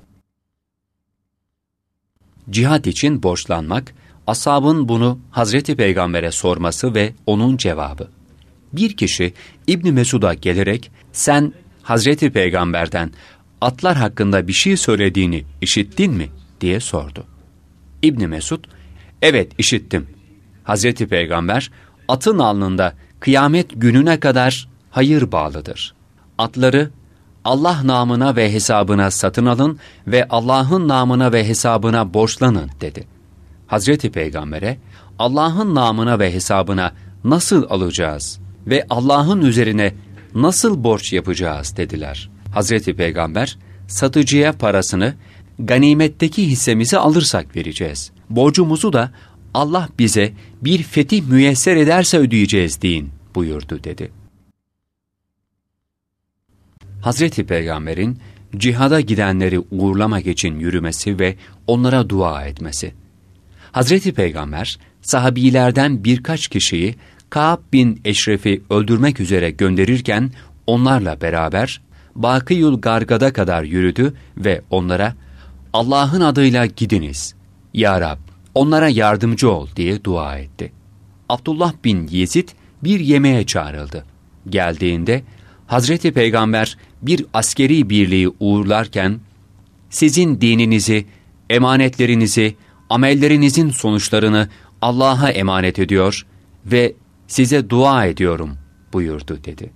A: Cihad için borçlanmak, ashabın bunu Hazreti Peygamber'e sorması ve onun cevabı. Bir kişi İbn Mesud'a gelerek, ''Sen Hazreti Peygamber'den atlar hakkında bir şey söylediğini işittin mi?'' diye sordu. İbn Mesud, ''Evet işittim. Hazreti Peygamber, atın alnında kıyamet gününe kadar hayır bağlıdır. Atları Allah namına ve hesabına satın alın ve Allah'ın namına ve hesabına borçlanın.'' dedi. Hazreti Peygamber'e, Allah'ın namına ve hesabına nasıl alacağız ve Allah'ın üzerine nasıl borç yapacağız dediler. Hazreti Peygamber, satıcıya parasını, ganimetteki hissemizi alırsak vereceğiz. Borcumuzu da Allah bize bir fetih müyesser ederse ödeyeceğiz deyin buyurdu dedi. Hazreti Peygamber'in cihada gidenleri uğurlamak için yürümesi ve onlara dua etmesi. Hazreti Peygamber, sahabilerden birkaç kişiyi Ka'b bin Eşref'i öldürmek üzere gönderirken onlarla beraber Bakıyul Gargad'a kadar yürüdü ve onlara Allah'ın adıyla gidiniz. Ya Rab, onlara yardımcı ol diye dua etti. Abdullah bin Yezid bir yemeğe çağrıldı. Geldiğinde Hazreti Peygamber bir askeri birliği uğurlarken sizin dininizi, emanetlerinizi, amellerinizin sonuçlarını Allah'a emanet ediyor ve size dua ediyorum buyurdu dedi.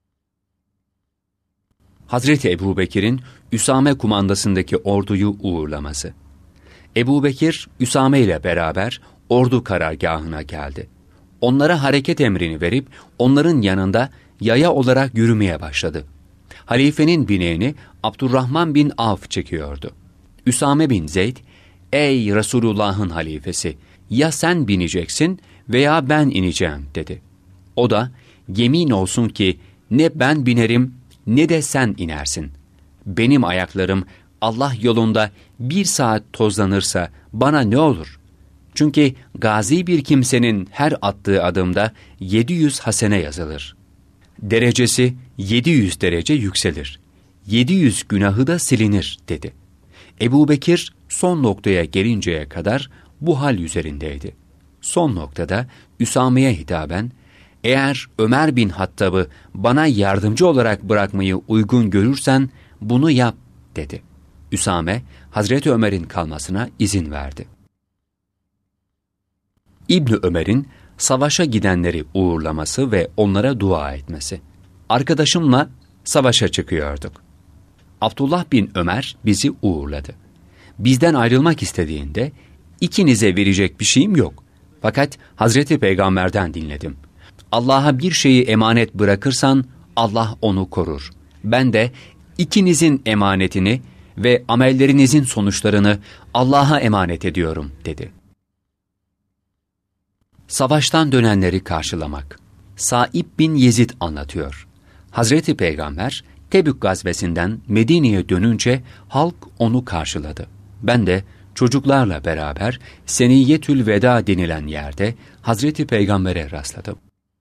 A: Hazreti Ebubekir'in Üsame kumandasındaki orduyu uğurlaması. Ebubekir, Üsame ile beraber ordu karargahına geldi. Onlara hareket emrini verip onların yanında yaya olarak yürümeye başladı. Halifenin bineğini Abdurrahman bin Avf çekiyordu. Üsame bin Zeyd, ''Ey Resulullah'ın halifesi, ya sen bineceksin veya ben ineceğim.'' dedi. O da, ''Yemin olsun ki ne ben binerim ne de sen inersin. Benim ayaklarım Allah yolunda bir saat tozlanırsa bana ne olur? Çünkü gazi bir kimsenin her attığı adımda yedi yüz hasene yazılır. Derecesi yedi yüz derece yükselir. yedi yüz günahı da silinir.'' dedi. Ebubekir son noktaya gelinceye kadar bu hal üzerindeydi. Son noktada Üsame'ye hitaben, Eğer Ömer bin Hattab'ı bana yardımcı olarak bırakmayı uygun görürsen bunu yap dedi. Üsame, Hazreti Ömer'in kalmasına izin verdi. İbni Ömer'in savaşa gidenleri uğurlaması ve onlara dua etmesi. Arkadaşımla savaşa çıkıyorduk. Abdullah bin Ömer bizi uğurladı. Bizden ayrılmak istediğinde, ikinize verecek bir şeyim yok. Fakat Hazreti Peygamber'den dinledim. Allah'a bir şeyi emanet bırakırsan Allah onu korur. Ben de ikinizin emanetini ve amellerinizin sonuçlarını Allah'a emanet ediyorum dedi. Savaştan dönenleri karşılamak. Saib bin Yezid anlatıyor. Hazreti Peygamber Tebük gazvesinden Medine'ye dönünce halk onu karşıladı. Ben de çocuklarla beraber Seniyyetül Veda denilen yerde Hazreti Peygamber'e rastladım.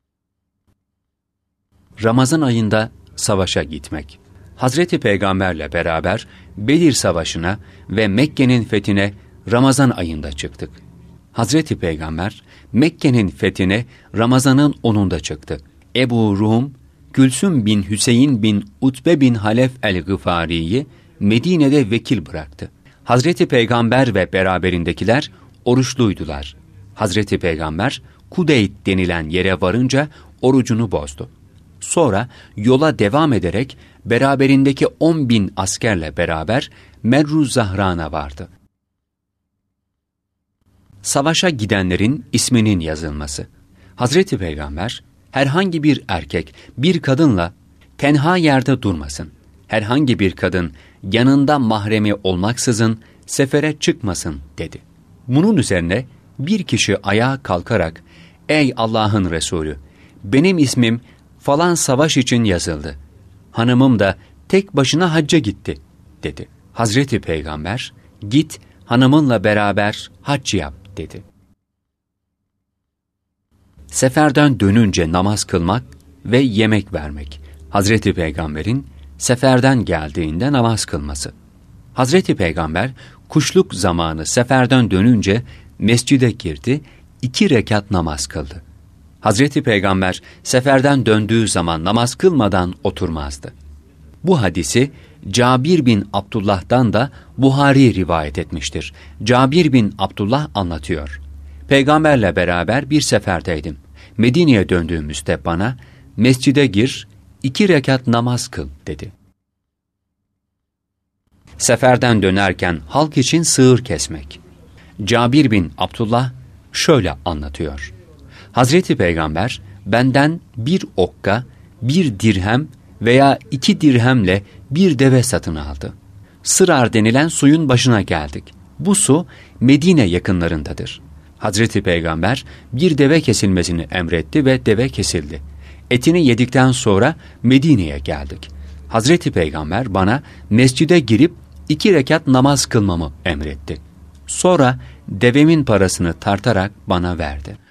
A: Ramazan ayında savaşa gitmek. Hazreti Peygamber'le beraber Bedir Savaşı'na ve Mekke'nin fethine Ramazan ayında çıktık. Hazreti Peygamber Mekke'nin fethine Ramazan'ın onunda çıktı. Ebu Rum, Gülsüm bin Hüseyin bin Utbe bin Halef el-Gıfari'yi Medine'de vekil bıraktı. Hazreti Peygamber ve beraberindekiler oruçluydular. Hazreti Peygamber Kudeyt denilen yere varınca orucunu bozdu. Sonra yola devam ederek beraberindeki on bin askerle beraber Merru Zahran'a vardı. Savaşa gidenlerin isminin yazılması. Hazreti Peygamber, herhangi bir erkek bir kadınla tenha yerde durmasın. Herhangi bir kadın yanında mahremi olmaksızın sefere çıkmasın dedi. Bunun üzerine bir kişi ayağa kalkarak, ''Ey Allah'ın Resulü, benim ismim falan savaş için yazıldı. Hanımım da tek başına hacca gitti.'' dedi. Hazreti Peygamber, ''Git hanımınla beraber hac yap.'' dedi. Seferden dönünce namaz kılmak ve yemek vermek. Hazreti Peygamber'in seferden geldiğinde namaz kılması. Hazreti Peygamber kuşluk zamanı seferden dönünce mescide girdi, iki rekat namaz kıldı. Hazreti Peygamber seferden döndüğü zaman namaz kılmadan oturmazdı. Bu hadisi Cabir bin Abdullah'dan da Buhari rivayet etmiştir. Cabir bin Abdullah anlatıyor. Peygamberle beraber bir seferdeydim. Medine'ye döndüğümüzde bana, mescide gir, iki rekat namaz kıl dedi. Seferden dönerken halk için sığır kesmek. Cabir bin Abdullah şöyle anlatıyor. Hazreti Peygamber benden bir okka, bir dirhem veya iki dirhemle bir deve satın aldı. Sırar denilen suyun başına geldik. Bu su Medine yakınlarındadır. Hazreti Peygamber bir deve kesilmesini emretti ve deve kesildi. Etini yedikten sonra Medine'ye geldik. Hazreti Peygamber bana mescide girip iki rekat namaz kılmamı emretti. Sonra devemin parasını tartarak bana verdi.